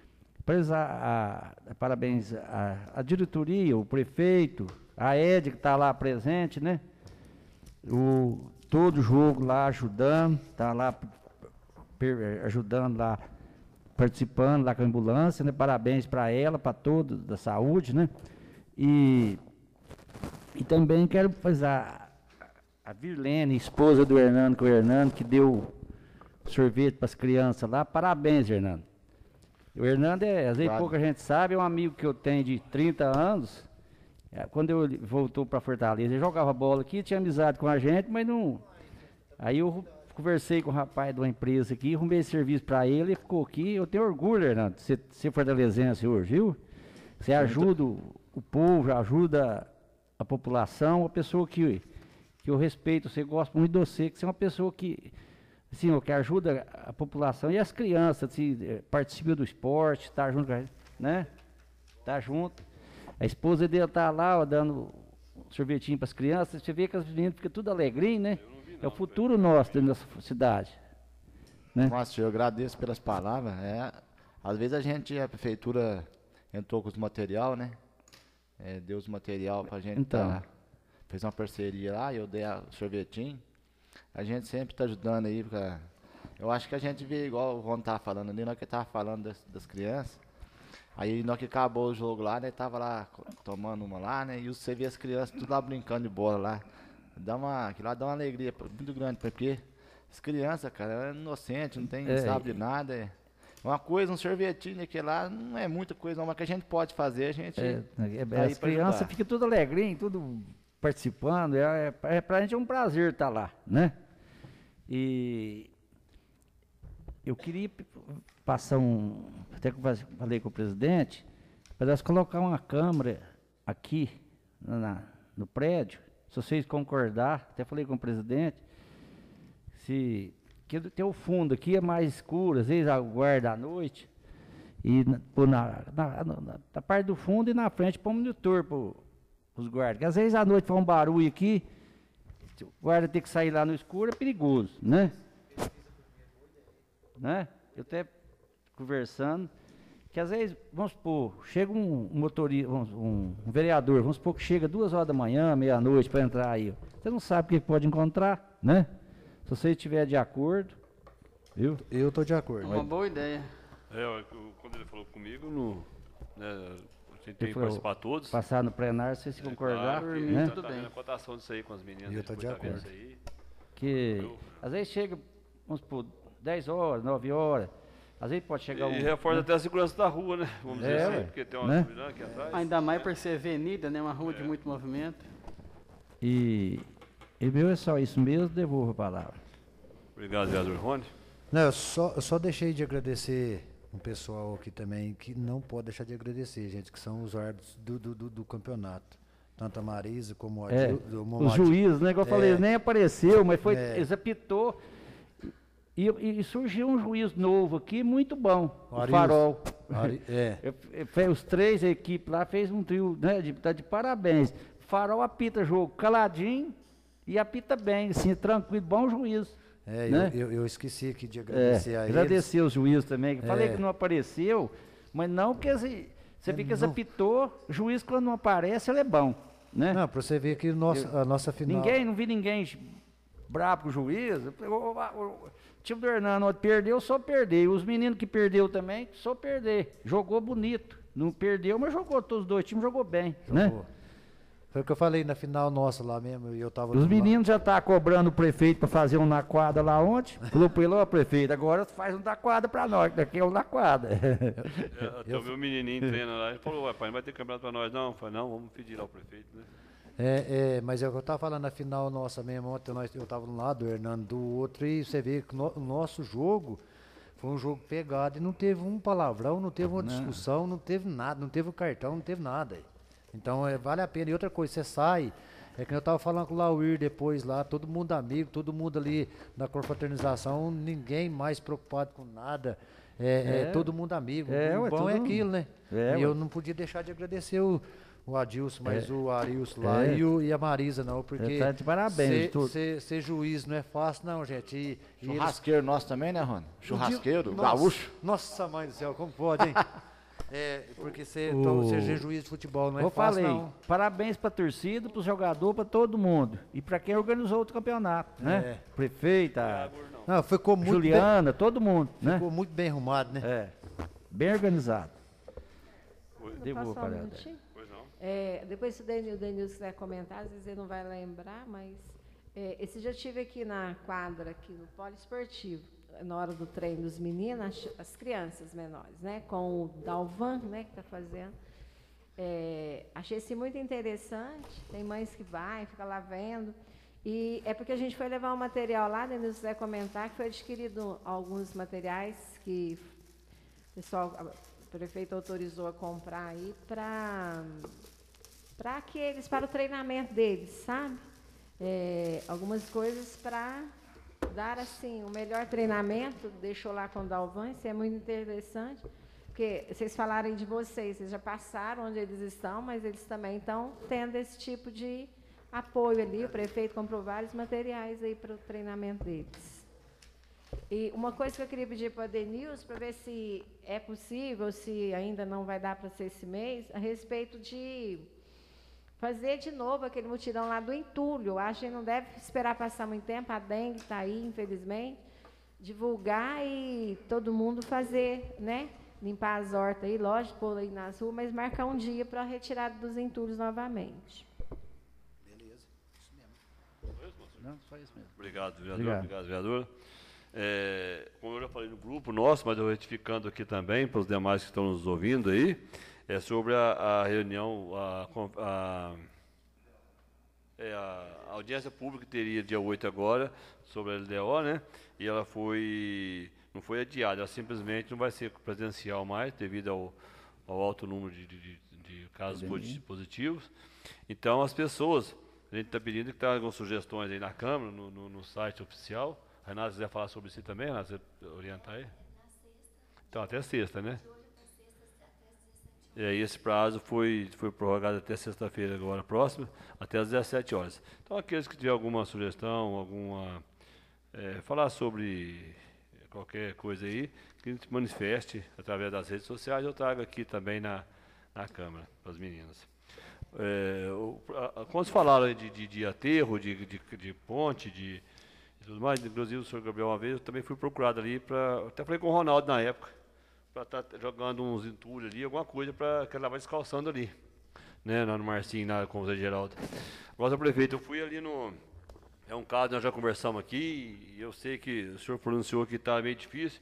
A, a, parabéns à diretoria, o prefeito, a Ed que está lá presente, né? O, todo jogo lá ajudando, está lá per, ajudando lá, participando lá com a ambulância, né? Parabéns para ela, para todos da saúde, né? E, e também quero fazer a, a Virlene, esposa do Hernando, que o Hernando que deu sorvete para as crianças lá. Parabéns, Hernando. O Hernando, é, às vezes claro. Pouca gente sabe, é um amigo que eu tenho de trinta anos. Quando eu voltou para Fortaleza, ele jogava bola aqui, tinha amizade com a gente, mas não... Aí eu conversei com o rapaz de uma empresa aqui, arrumei serviço para ele, ele ficou aqui. Eu tenho orgulho, Hernando, de ser, ser fortalezense hoje, viu? Você ajuda o, o povo, ajuda a população, uma pessoa que, que eu respeito, você gosta muito de você, que você é uma pessoa que... Assim, que ajuda a população e as crianças, assim, participa do esporte, está junto, né? Tá junto. A esposa dele tá lá, ó, dando sorvetinho para as crianças. Você vê que as meninas ficam tudo alegrinho, né? Não, é o futuro nosso da nossa cidade. Né? Nossa, eu agradeço pelas palavras. É, às vezes a gente, a prefeitura entrou com os material, né? É, deu os material para a gente. Então. Tá, fez uma parceria lá, eu dei o sorvetinho. A gente sempre está ajudando aí, porque eu acho que a gente vê igual o Ron estava falando ali, nós que estava falando das, das crianças. Aí nós que acabou o jogo lá, né, tava lá tomando uma lá, né, e você vê as crianças tudo lá brincando de bola lá. Dá uma, aquilo lá dá uma alegria muito grande, porque as crianças, cara, é inocente, não tem, é, sabe de nada. É uma coisa, um sorvetinho aqui lá, não é muita coisa não, mas que a gente pode fazer, a gente... É, é, as crianças ficam tudo alegrinho, tudo participando, é, é, para a gente é um prazer estar lá, né? E eu queria passar um, até que eu falei com o presidente, para nós colocar uma câmera aqui na, no prédio, se vocês concordar, até falei com o presidente, se que tem o fundo aqui é mais escuro, às vezes aguarda à noite, e na, na, na, na, na parte do fundo e na frente para o monitor, para os guardas, que às vezes à noite faz um barulho aqui, o guarda tem que sair lá no escuro, é perigoso, né? Né? Eu até conversando, que às vezes, vamos supor, chega um motorista, um, um vereador, vamos supor que chega duas horas da manhã, meia-noite para entrar aí, você não sabe o que pode encontrar, né? Se você estiver de acordo, viu? Eu estou de acordo. Uma boa ideia. É, eu- quando ele falou comigo, no, né, a gente tem Ele que falou, participar todos. passar no plenário, se você É concordar, claro que né? tá Tudo fazendo bem. a cotação disso aí com as meninas. E eu a tô gente de tá vendo acordo. isso aí. Que Eu- às vezes chega, vamos supor, dez horas, nove horas, às vezes pode chegar um... E reforça né? até a segurança da rua, né? Vamos É, dizer ué. assim, porque tem uma Né? subidão aqui atrás. Ainda mais por ser avenida, né? Uma rua de muito movimento. E, e meu é só isso mesmo, devolvo a palavra. Obrigado, vereador Rony. Não, eu só, eu só deixei de agradecer um pessoal aqui também, que não pode deixar de agradecer, gente, que são os árbitros do, do, do, do campeonato. Tanto a Marisa como o É, Adil, o os juízes, né? Igual eu falei, É. nem apareceu, mas foi, É. eles apitou. E, e surgiu um juiz novo aqui, muito bom, o Arius. Farol. Ari- é. Eu- eu- fe- Os três, a equipe lá, fez um trio, né? De, tá de parabéns. Farol apita jogo caladinho e apita bem, assim, tranquilo, bom juiz. É, né? eu, eu, eu esqueci aqui de É, agradecer a eles. agradecer os juízes também, que falei É. que não apareceu, mas não que esse, você É, fica não. apitou, juiz quando não aparece, ele é bom, né? Não, para você ver que o nosso, a nossa final... Ninguém, não vi ninguém bravo com o juiz. O, o, o, o time do Hernando perdeu, só perder. Os meninos que perdeu também, só perder. Jogou bonito. Não perdeu, mas jogou. Todos os dois times jogou bem, né? Jogou. Foi o que eu falei na final nossa lá mesmo, e eu tava... Os do meninos já estão cobrando o prefeito para fazer um na quadra lá ontem. Falou para ele, ó, prefeito, agora faz um da quadra para nós, daqui é um na quadra. É, até o meu menininho treina lá, ele falou, ué, pai, não vai ter campeonato pra nós não? Eu falei, não, vamos pedir lá o prefeito, né? É, é, mas é o que eu estava falando na final nossa mesmo, ontem nós, eu estava de um lado, o Hernando do outro, e você vê que no- o nosso jogo foi um jogo pegado e não teve um palavrão, não teve uma Não. discussão, não teve nada, não teve o cartão, não teve nada. Então é, vale a pena. E outra coisa, você sai, é que eu estava falando com o Lauir depois lá, todo mundo amigo, todo mundo ali na confraternização, ninguém mais preocupado com nada. É, é É. todo mundo amigo. É, o ué, bom é todo- aquilo, né? É, e eu ué. não podia deixar de agradecer o, o Adilson, mas É. o Arilson lá É. e, o- e a Marisa não, porque Tá de parabéns, ser, tudo. ser- ser juiz não é fácil não, gente. E, e eles- Churrasqueiro nosso também, né, Rony? Churrasqueiro, Nossa, gaúcho. Nossa mãe do céu, como pode, hein? É, porque ser, O- então, ser juiz de futebol não é Eu fácil falei, não. parabéns para a torcida, para os jogadores, para todo mundo. E para quem organizou outro campeonato, né? É. Prefeita, Não, ficou muito Juliana, todo mundo, bem, né? ficou muito bem arrumado, né? É, bem organizado. Não Devolvo posso falar para um ela. minutinho? Pois não. É, depois se o Denil, o Denil quiser comentar, às vezes ele não vai lembrar, mas é, esse dia eu estive aqui na quadra, aqui no poliesportivo, na hora do treino dos meninos, as, as crianças menores, né? Com o Dalvan, né, que está fazendo. É, achei isso muito interessante. Tem mães que vai, fica lá vendo. E é porque a gente foi levar um material lá, Denil, se quiser comentar, que foi adquirido alguns materiais que o pessoal, o prefeito autorizou a comprar aí para para que eles, para o treinamento deles, sabe? É, algumas coisas para dar assim o melhor treinamento, deixou lá com o Dalvan, isso é muito interessante, porque vocês falarem de vocês, vocês já passaram onde eles estão, mas eles também estão tendo esse tipo de apoio ali, o prefeito comprou vários materiais aí para o treinamento deles. E uma coisa que eu queria pedir para a Denilson, para ver se é possível, se ainda não vai dar para ser esse mês, a respeito de fazer de novo aquele mutirão lá do entulho. Eu acho que não deve esperar passar muito tempo, a dengue está aí, infelizmente. Divulgar e todo mundo fazer, né? Limpar as hortas aí, lógico, pôr aí nas ruas, mas marcar um dia para a retirada dos entulhos novamente. Não, só isso mesmo. Obrigado, vereador. Obrigado. Obrigado, vereador. É, como eu já falei no grupo nosso, mas eu retificando aqui também para os demais que estão nos ouvindo aí, é sobre a, a reunião, a, a É, a audiência pública teria dia oito agora, sobre a L D O, né? E ela foi, não foi adiada, ela simplesmente não vai ser presencial mais, devido ao, ao alto número de, de, de casos Epidemia. positivos. Então, as pessoas, a gente está pedindo que tragam sugestões aí na Câmara, no, no, no site oficial. Renato, se quiser falar sobre isso também, Renato, você orientar aí? Então, até sexta, né? E aí esse prazo foi, foi prorrogado até sexta-feira agora, próxima, até às dezessete horas. Então, aqueles que tiverem alguma sugestão, alguma... É, falar sobre qualquer coisa aí, que a gente manifeste através das redes sociais, eu trago aqui também na, na Câmara, para as meninas. É, o, a, quando se falaram de, de, de aterro, de, de, de ponte, de, de tudo mais, inclusive o senhor Gabriel uma vez, eu também fui procurado ali, pra, até falei com o Ronaldo na época, para estar tá jogando uns entulhos ali, alguma coisa para que ela vai descalçando ali, né, lá no Marcinho, lá com o Zé Geraldo. Agora, o prefeito, eu fui ali no... É um caso, nós já conversamos aqui, e eu sei que o senhor pronunciou que está meio difícil,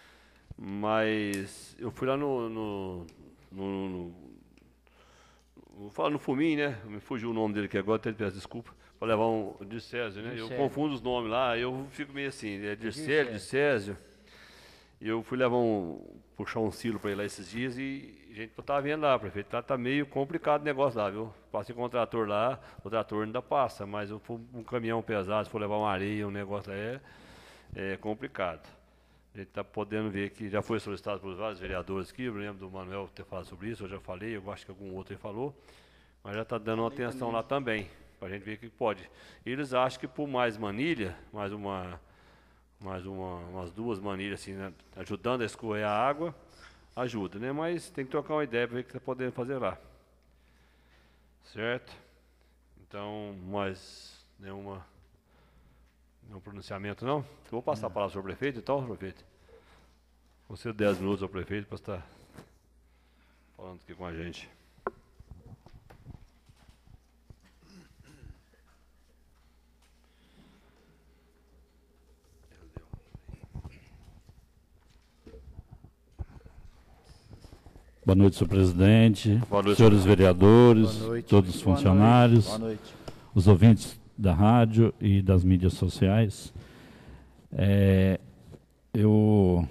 mas eu fui lá no... no, no, no vou falar no Fumin, né? Me fugiu o nome dele aqui agora, até peço desculpa, para levar um... de Césio, né? Eu confundo os nomes lá, eu fico meio assim, é de Césio, de Césio. E eu fui levar um... puxar um silo para ir lá esses dias e a gente estava vendo lá, prefeito, tá, tá meio complicado o negócio lá, viu? Passei com o trator lá, o trator ainda passa, mas um, um caminhão pesado, se for levar uma areia, um negócio lá é, é complicado. A gente está podendo ver que já foi solicitado por vários vereadores aqui, eu lembro do Manuel ter falado sobre isso, eu já falei, eu acho que algum outro aí falou, mas já está dando uma atenção lá também, para a gente ver o que pode. Eles acham que por mais manilha, mais uma... mais uma, umas duas manilhas assim, né, ajudando a escorrer a água, ajuda, né? Mas tem que trocar uma ideia para ver o que está podendo fazer lá. Certo? Então, mais nenhuma, nenhum pronunciamento não? Vou passar a palavra para o prefeito, então, prefeito. Você dez minutos ao prefeito para estar falando aqui com a gente. Boa noite, senhor presidente, Boa noite, senhores vereadores, Boa noite. todos os Boa funcionários, Boa noite. os ouvintes da rádio e das mídias sociais. É, eu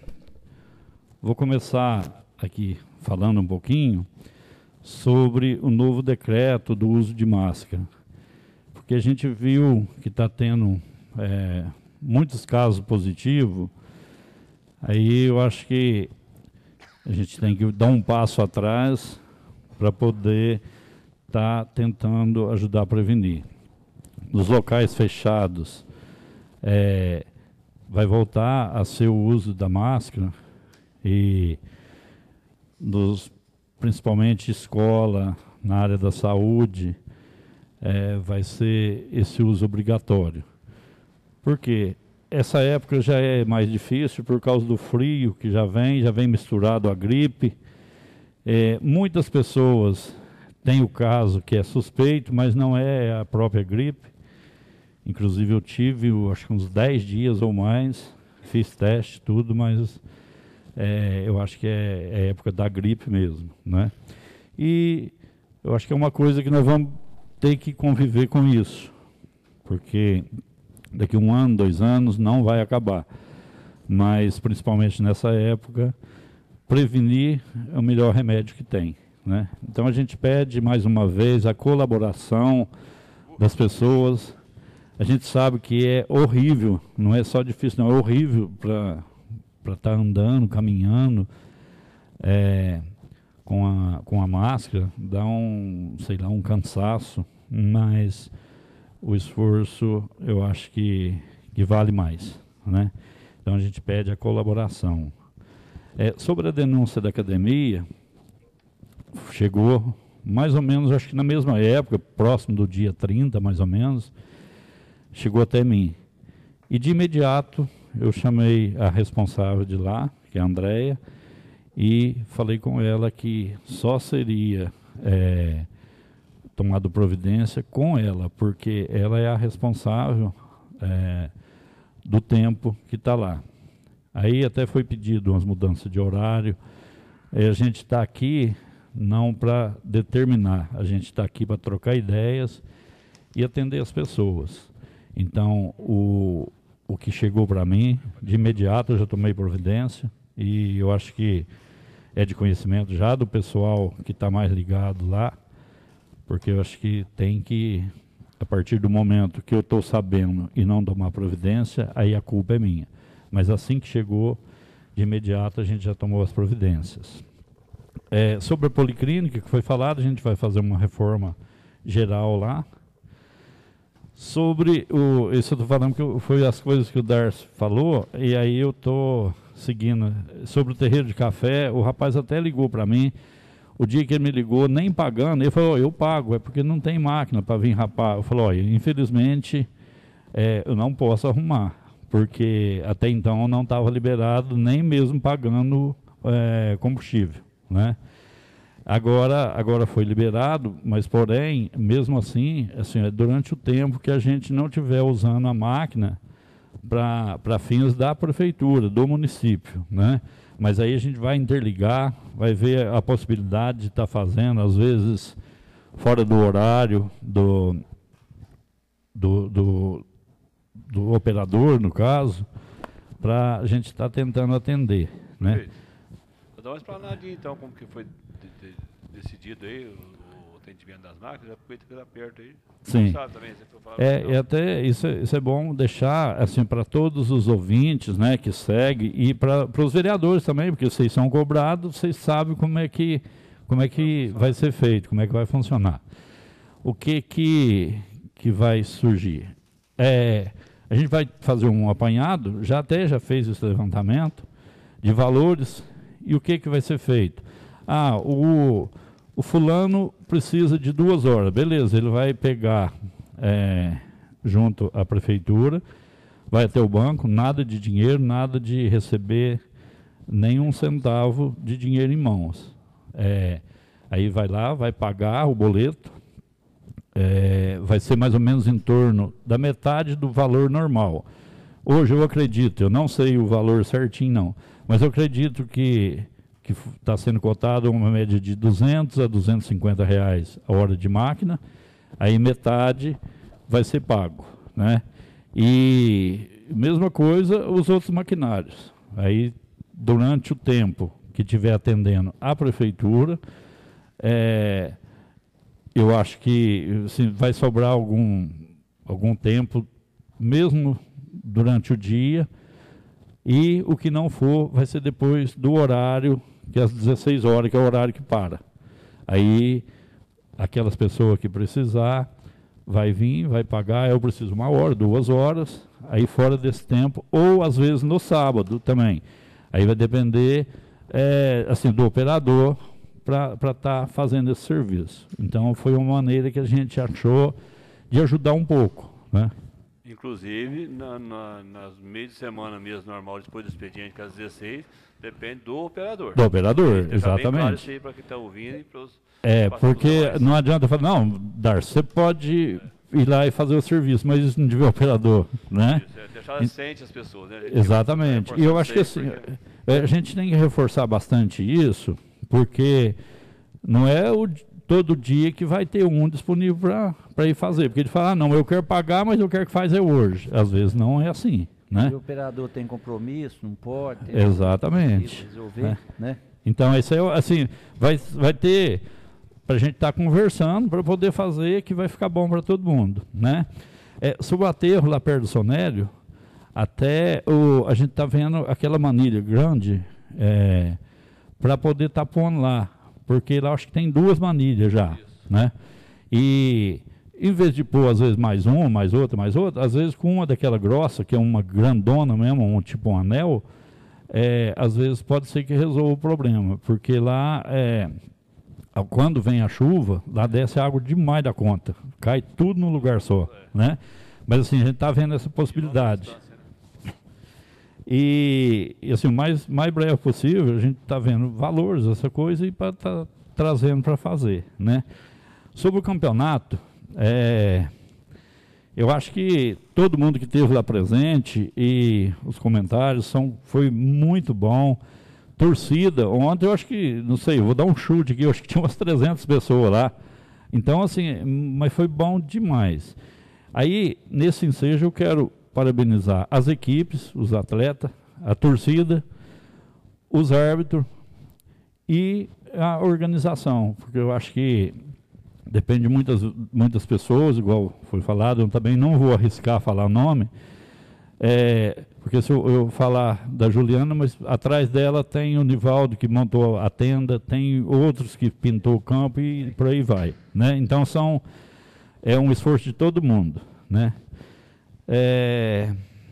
vou começar aqui falando um pouquinho sobre o novo decreto do uso de máscara, porque a gente viu que está tendo é, muitos casos positivos, aí eu acho que a gente tem que dar um passo atrás para poder estar tá tentando ajudar a prevenir. Nos locais fechados, é, vai voltar a ser o uso da máscara, e nos, principalmente escola, na área da saúde, é, vai ser esse uso obrigatório. Por quê? Essa época já é mais difícil por causa do frio que já vem, já vem misturado a gripe. É, muitas pessoas têm o caso que é suspeito, mas não é a própria gripe. Inclusive eu tive, eu acho que uns dez dias ou mais, fiz teste, tudo, mas é, eu acho que é, é época da gripe mesmo, né? E eu acho que é uma coisa que nós vamos ter que conviver com isso, porque daqui um ano, dois anos, não vai acabar. Mas, principalmente nessa época, prevenir é o melhor remédio que tem, né? Então, a gente pede, mais uma vez, a colaboração das pessoas. A gente sabe que é horrível, não é só difícil, não, é horrível para para estar andando, caminhando, é, com, a, com a máscara, dá um, sei lá, um cansaço, mas o esforço eu acho que, que vale mais, né? Então a gente pede a colaboração. É, sobre a denúncia da academia, chegou mais ou menos, acho que na mesma época, próximo do dia trinta, mais ou menos, chegou até mim. E de imediato eu chamei a responsável de lá, que é a Andréia, e falei com ela que só seria é, tomado providência com ela, porque ela é a responsável é, do tempo que está lá. Aí até foi pedido umas mudanças de horário. E a gente está aqui não para determinar, a gente está aqui para trocar ideias e atender as pessoas. Então, o, o que chegou para mim, de imediato eu já tomei providência, e eu acho que é de conhecimento já do pessoal que está mais ligado lá, porque eu acho que tem que, a partir do momento que eu estou sabendo e não tomar providência, aí a culpa é minha. Mas assim que chegou, de imediato a gente já tomou as providências. É, sobre a policlínica que foi falado, a gente vai fazer uma reforma geral lá. Sobre o, isso eu estou falando que foi as coisas que o Darcy falou, e aí eu estou seguindo. Sobre o terreiro de café, o rapaz até ligou para mim, o dia que ele me ligou, nem pagando, ele falou, eu pago, é porque não tem máquina para vir rapar. Eu falei, olha, infelizmente é, eu não posso arrumar, porque até então não estava liberado, nem mesmo pagando é, combustível, né? Agora, agora foi liberado, mas porém, mesmo assim, assim, é durante o tempo que a gente não estiver usando a máquina para fins da prefeitura, do município, né? Mas aí a gente vai interligar, vai ver a possibilidade de estar tá fazendo, às vezes, fora do horário do, do, do, do operador, no caso, para a gente estar tá tentando atender, né? Vou dar uma explanadinha, então, como que foi de, de, decidido aí o, o atendimento das máquinas, já aproveita que está perto aí. Sim. Sabe também, você foi falar é, e até isso, é- isso é bom deixar assim para todos os ouvintes, né, que seguem, e para os vereadores também, porque vocês são cobrados, vocês sabem como é que como é que vai ser feito, como é que vai funcionar. O que que que vai surgir? É, a gente vai fazer um apanhado, já até já fez esse levantamento de valores, e o que que vai ser feito? Ah, o O fulano precisa de duas horas, beleza, ele vai pegar é, junto à prefeitura, vai até o banco, nada de dinheiro, nada de receber nenhum centavo de dinheiro em mãos. É, aí vai lá, vai pagar o boleto, é, vai ser mais ou menos em torno da metade do valor normal. Hoje eu acredito, eu não sei o valor certinho não, mas eu acredito que que está sendo cotado uma média de duzentos a duzentos e cinquenta reais a hora de máquina, aí metade vai ser pago, né? E mesma coisa os outros maquinários. Aí, durante o tempo que estiver atendendo a prefeitura, é, eu acho que assim, vai sobrar algum, algum tempo, mesmo durante o dia, e o que não for vai ser depois do horário, que é às dezesseis horas, que é o horário que para. Aí, aquelas pessoas que precisar, vai vir, vai pagar, eu preciso uma hora, duas horas, aí fora desse tempo, ou às vezes no sábado também. Aí vai depender é, assim, do operador para estar tá fazendo esse serviço. Então, foi uma maneira que a gente achou de ajudar um pouco, né? Inclusive, na, na, nas meios de semana mesmo, normal, depois do expediente, que é às dezesseis, depende do operador. Do operador, Deixar bem claro exatamente. isso aí para quem está ouvindo e para os... É, porque não adianta falar, não, Dar, você pode ir lá e fazer o serviço, mas isso não tiver operador, né? Isso, é deixar ciente as pessoas, né? Exatamente. E eu acho que assim, porque... a gente tem que reforçar bastante isso, porque não é o, todo dia que vai ter um disponível para ir fazer. Porque ele fala, ah, não, eu quero pagar, mas eu quero que faça hoje. Às vezes não é assim, né? E o operador tem compromisso, não pode. Exatamente. Resolver, né? né? Então, isso é assim, vai, vai ter, para a gente estar tá conversando, para poder fazer, que vai ficar bom para todo mundo, né? É, sobre o aterro lá perto do Sonélio, até o, a gente está vendo aquela manilha grande é, para poder estar tá pondo lá, porque lá acho que tem duas manilhas já, né? E em vez de pôr às vezes mais uma, mais outra, mais outra, às vezes com uma daquela grossa, que é uma grandona mesmo, um tipo um anel, é, às vezes pode ser que resolva o problema, porque lá, é, quando vem a chuva, lá desce água demais da conta, cai tudo no lugar só, né? Mas assim, a gente está vendo essa possibilidade. E, e assim, o mais, mais breve possível, a gente está vendo valores, essa coisa, e para tá trazendo para fazer, né? Sobre o campeonato, é, eu acho que todo mundo que esteve lá presente e os comentários são, foi muito bom. Torcida, ontem eu acho que, não sei, eu vou dar um chute aqui, eu acho que tinha umas trezentas pessoas lá. Então, assim, mas foi bom demais. Aí, nesse ensejo, eu quero parabenizar as equipes, os atletas, a torcida, os árbitros e a organização, porque eu acho que depende de muitas, muitas pessoas, igual foi falado, eu também não vou arriscar falar o nome, é, porque se eu, eu falar da Juliana, mas atrás dela tem o Nivaldo que montou a tenda, tem outros que pintou o campo e por aí vai, né? Então são, é um esforço de todo mundo, né? É,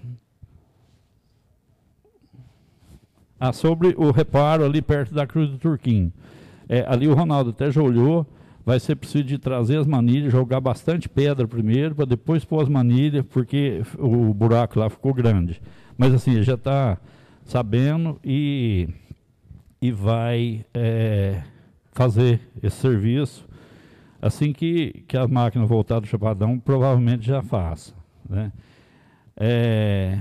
ah, sobre o reparo ali perto da Cruz do Turquinho, é, ali o Ronaldo até já olhou, vai ser preciso de trazer as manilhas, jogar bastante pedra primeiro, para depois pôr as manilhas, porque o buraco lá ficou grande. Mas assim, já está sabendo e, e vai é, fazer esse serviço. Assim que, que a máquina voltar do Chapadão, provavelmente já faça, né? É,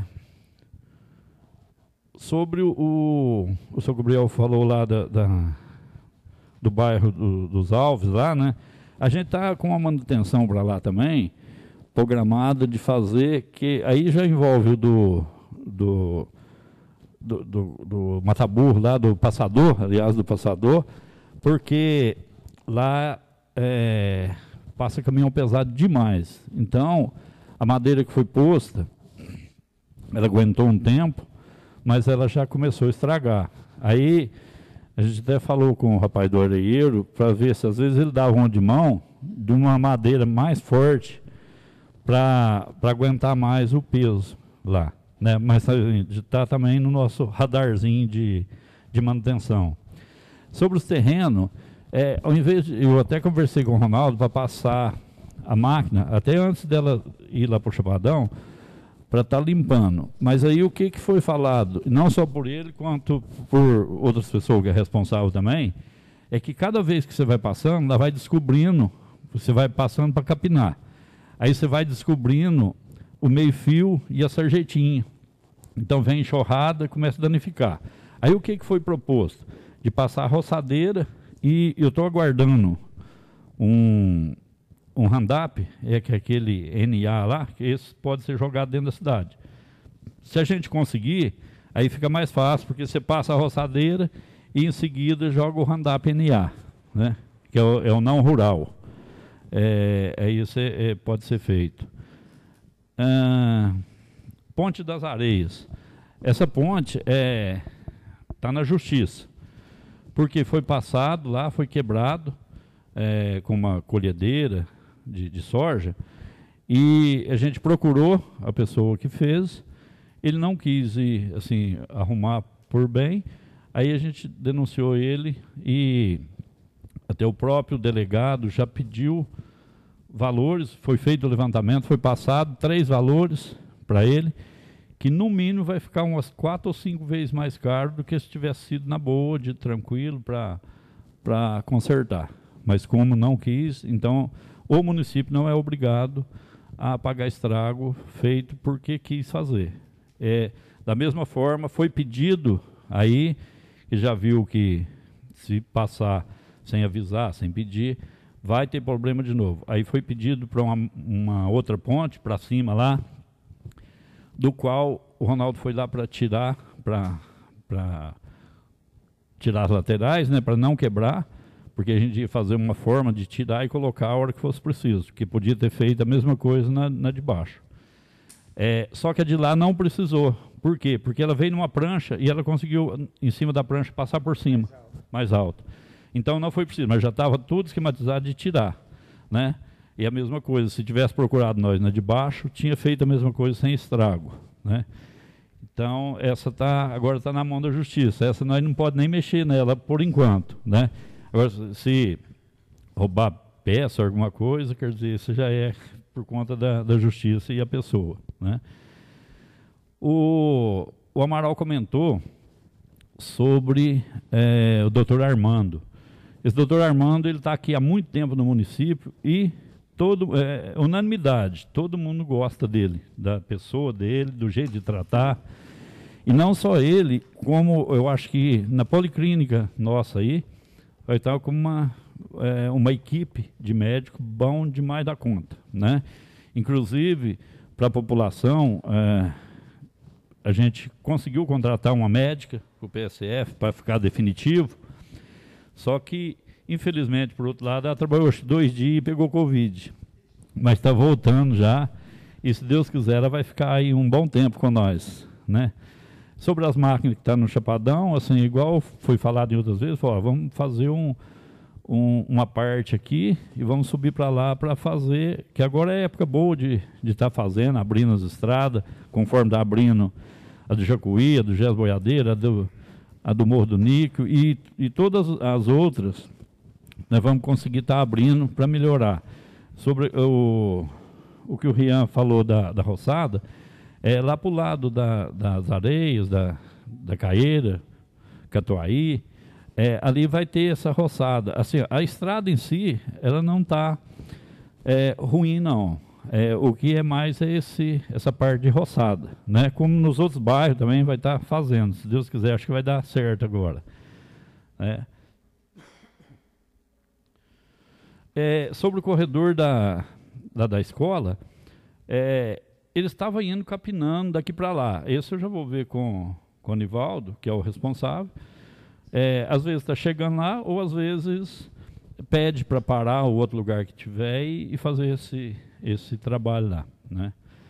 sobre o, o, o seu Gabriel falou lá da... da do bairro do, dos Alves lá, né? A gente está com uma manutenção para lá também, programada de fazer, que aí já envolve o do, do, do, do, do Mataburro lá, do Passador, aliás, do Passador, porque lá é, passa caminhão pesado demais. Então, a madeira que foi posta, ela aguentou um tempo, mas ela já começou a estragar. Aí, a gente até falou com o rapaz do areeiro para ver se às vezes ele dava uma de mão de uma madeira mais forte para aguentar mais o peso lá, né? Mas está também no nosso radarzinho de, de manutenção. Sobre os terrenos, é, ao invés de, eu até conversei com o Ronaldo para passar a máquina, até antes dela ir lá para o Chapadão, para estar tá limpando. Mas aí o que, que foi falado, não só por ele, quanto por outras pessoas que é responsável também, é que cada vez que você vai passando, ela vai descobrindo, você vai passando para capinar. Aí você vai descobrindo o meio-fio e a sarjetinha. Então vem enxurrada e começa a danificar. Aí o que, que foi proposto? De passar a roçadeira, e eu estou aguardando um... um hand-up, é que aquele N A lá, que esse pode ser jogado dentro da cidade. Se a gente conseguir, aí fica mais fácil, porque você passa a roçadeira e em seguida joga o hand-up N A, né? Que é o, é o não rural. É, é isso é, é, pode ser feito. Ah, Ponte das Areias. Essa ponte é, está na justiça, porque foi passado lá, foi quebrado é, com uma colhedeira De, de soja, e a gente procurou a pessoa que fez, ele não quis ir, assim, arrumar por bem, aí a gente denunciou ele e até o próprio delegado já pediu valores, foi feito o levantamento, foi passado três valores para ele, que no mínimo vai ficar umas quatro ou cinco vezes mais caro do que se tivesse sido na boa, de tranquilo, para para consertar. Mas como não quis, então o município não é obrigado a pagar estrago feito porque quis fazer. É, da mesma forma, foi pedido aí, que já viu que se passar sem avisar, sem pedir, vai ter problema de novo. Aí foi pedido para uma, uma outra ponte, para cima lá, do qual o Ronaldo foi lá para tirar, para tirar as laterais, né, para não quebrar, porque a gente ia fazer uma forma de tirar e colocar a hora que fosse preciso, que podia ter feito a mesma coisa na, na de baixo. É, só que a de lá não precisou. Por quê? Porque ela veio numa prancha e ela conseguiu, em cima da prancha, passar por cima, mais alto. Então não foi preciso, mas já estava tudo esquematizado de tirar, né? E a mesma coisa, se tivesse procurado nós na de baixo, tinha feito a mesma coisa sem estrago, né? Então essa tá, agora está na mão da justiça. Essa nós não podemos nem mexer nela por enquanto, né? Agora, se roubar peça ou alguma coisa, quer dizer, isso já é por conta da, da justiça e a pessoa, né? O, o Amaral comentou sobre é, o doutor Armando. Esse doutor Armando, ele está aqui há muito tempo no município e todo, é, unanimidade, todo mundo gosta dele, da pessoa dele, do jeito de tratar. E não só ele, como eu acho que na policlínica nossa aí, vai estar como uma, é, uma equipe de médicos bom demais da conta, né? Inclusive, para a população, é, a gente conseguiu contratar uma médica para o P S F para ficar definitivo, só que, infelizmente, por outro lado, ela trabalhou dois dias e pegou Covid, mas está voltando já, e se Deus quiser, ela vai ficar aí um bom tempo com nós, né? Sobre as máquinas que estão tá no Chapadão, assim, igual foi falado em outras vezes, falou, ó, vamos fazer um, um, uma parte aqui e vamos subir para lá para fazer, que agora é época boa de estar tá fazendo, abrindo as estradas, conforme está abrindo a do Jacuí, a do Gés Boiadeira, a do, a do Morro do Níquel e, e todas as outras, nós vamos conseguir estar tá abrindo para melhorar. Sobre o, o que o Rian falou da, da roçada, é, lá para o lado da, das areias, da, da Caeira, Catuaí, é, ali vai ter essa roçada. Assim, a estrada em si, ela não está é, ruim, não. É, o que é mais é esse, essa parte de roçada, né? Como nos outros bairros também vai estar tá fazendo. Se Deus quiser, acho que vai dar certo agora. É. É, sobre o corredor da, da, da escola, é, ele estava indo capinando daqui para lá. Esse eu já vou ver com, com o Nivaldo, que é o responsável. É, às vezes está chegando lá, ou às vezes pede para parar o outro lugar que tiver e, e fazer esse, esse trabalho lá, né?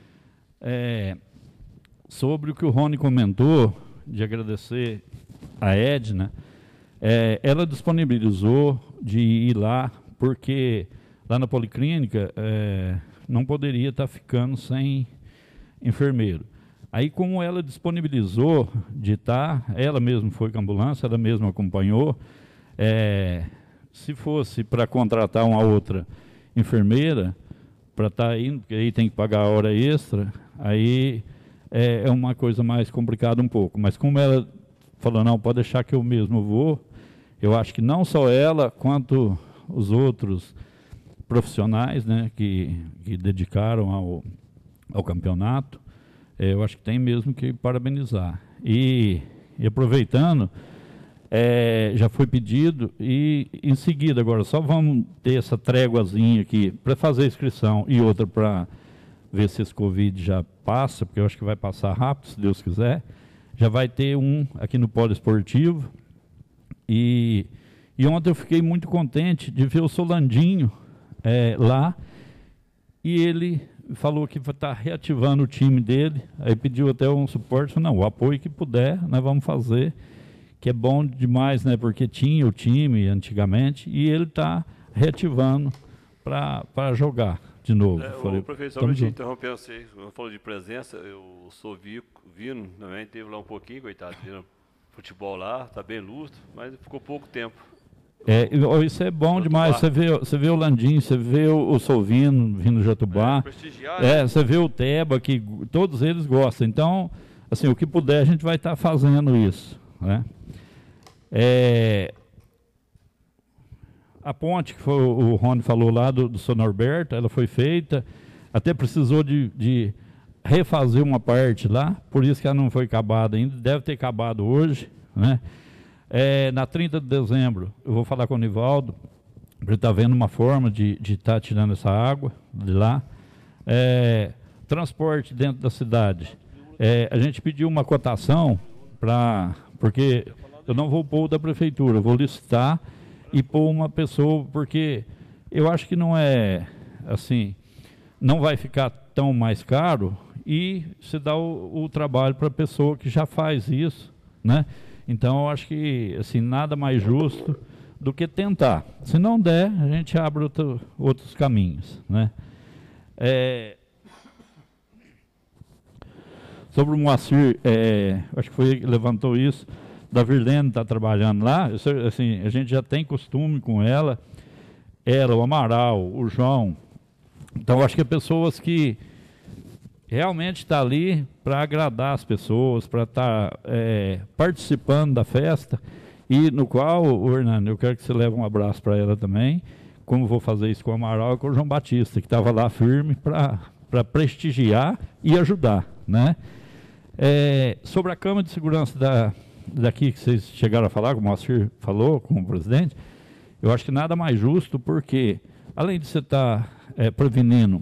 É, sobre o que o Rony comentou, de agradecer a Edna, é, ela disponibilizou de ir lá, porque lá na Policlínica é, não poderia estar tá ficando sem enfermeiro. Aí, como ela disponibilizou de estar, tá, ela mesma foi com a ambulância, ela mesma acompanhou, é, se fosse para contratar uma outra enfermeira, para estar tá indo, porque aí tem que pagar a hora extra, aí é, é uma coisa mais complicada um pouco. Mas como ela falou, não, pode deixar que eu mesmo vou, eu acho que não só ela, quanto os outros profissionais, né, que, que dedicaram ao, ao campeonato, é, eu acho que tem mesmo que parabenizar. E, e aproveitando, é, já foi pedido, e em seguida agora só vamos ter essa tréguazinha aqui para fazer a inscrição e outra para ver se esse Covid já passa, porque eu acho que vai passar rápido, se Deus quiser. Já vai ter um aqui no Polo Esportivo. E, e ontem eu fiquei muito contente de ver o Solandinho é, lá, e ele falou que está reativando o time dele, aí pediu até um suporte, não, o apoio que puder, nós vamos fazer, que é bom demais, né, porque tinha o time antigamente, e ele está reativando para jogar de novo. É, Falei, o professor, só me interromper você, eu falou de presença, eu sou Vico, Vino, também teve lá um pouquinho, coitado, vindo futebol lá, está bem lustro, mas ficou pouco tempo. É, isso é bom demais, você vê, você vê o Landim, você vê o, o Solvino vindo do Jatubá, é, é, você vê o Teba, que todos eles gostam. Então, assim, o que puder a gente vai estar tá fazendo isso, né? É, a ponte que foi, o Rony falou lá do, do São Norberto, ela foi feita, até precisou de, de refazer uma parte lá, por isso que ela não foi acabada ainda, deve ter acabado hoje, né? É, na trinta de dezembro, eu vou falar com o Nivaldo, para ele estar vendo uma forma de estar tá tirando essa água de lá. É, transporte dentro da cidade. É, a gente pediu uma cotação, pra, porque eu não vou pôr o da prefeitura, eu vou listar e pôr uma pessoa, porque eu acho que não é assim, não vai ficar tão mais caro e se dá o, o trabalho para a pessoa que já faz isso, né? Então, eu acho que, assim, nada mais justo do que tentar. Se não der, a gente abre outro, outros caminhos, né? É, sobre o Moacir, é, acho que foi que levantou isso, da Virlene está trabalhando lá, isso, assim, a gente já tem costume com ela, ela, o Amaral, o João. Então, acho que é pessoas que realmente está ali para agradar as pessoas, para estar tá, é, participando da festa, e no qual, o Hernando, eu quero que você leve um abraço para ela também, como vou fazer isso com o Amaral e com o João Batista, que estava lá firme para prestigiar e ajudar, né? É, sobre a Câmara de Segurança da, daqui, que vocês chegaram a falar, como o Moacir falou, como o presidente, Eu acho que nada mais justo, porque, além de você estar é, prevenindo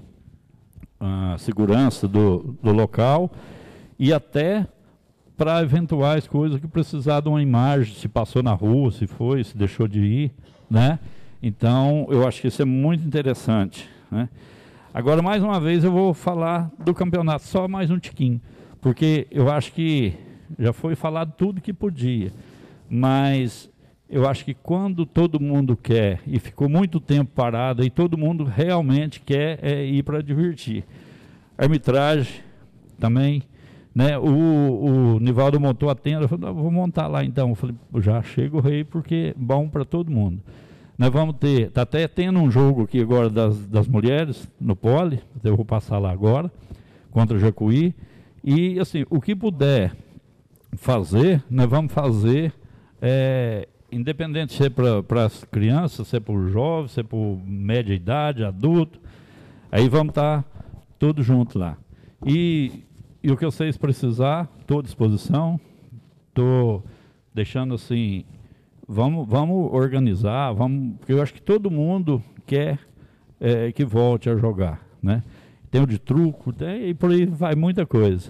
a segurança do, do local, e até para eventuais coisas que precisar de uma imagem, se passou na rua, se foi, se deixou de ir, né? Então, eu acho que isso é muito interessante, né? Agora, mais uma vez, eu vou falar do campeonato, só mais um tiquinho, porque eu acho que já foi falado tudo que podia, mas eu acho que quando todo mundo quer, e ficou muito tempo parado, e todo mundo realmente quer é, ir para divertir. Arbitragem também, né? O, o Nivaldo montou a tenda, eu falei, vou montar lá então. Eu falei, já chega o rei, porque é bom para todo mundo. Nós vamos ter, está até tendo um jogo aqui agora das, das mulheres, no Poli, eu vou passar lá agora, contra o Jacuí, e assim, o que puder fazer, nós vamos fazer, é, independente se é para as crianças, se é para os jovens, se é para média idade, adulto, aí vamos estar todos juntos lá. E, e o que vocês precisar, estou à disposição, estou deixando assim, vamos, vamos organizar, vamos, porque eu acho que todo mundo quer é, que volte a jogar, né? Tem o de truco, tem, e por aí vai muita coisa.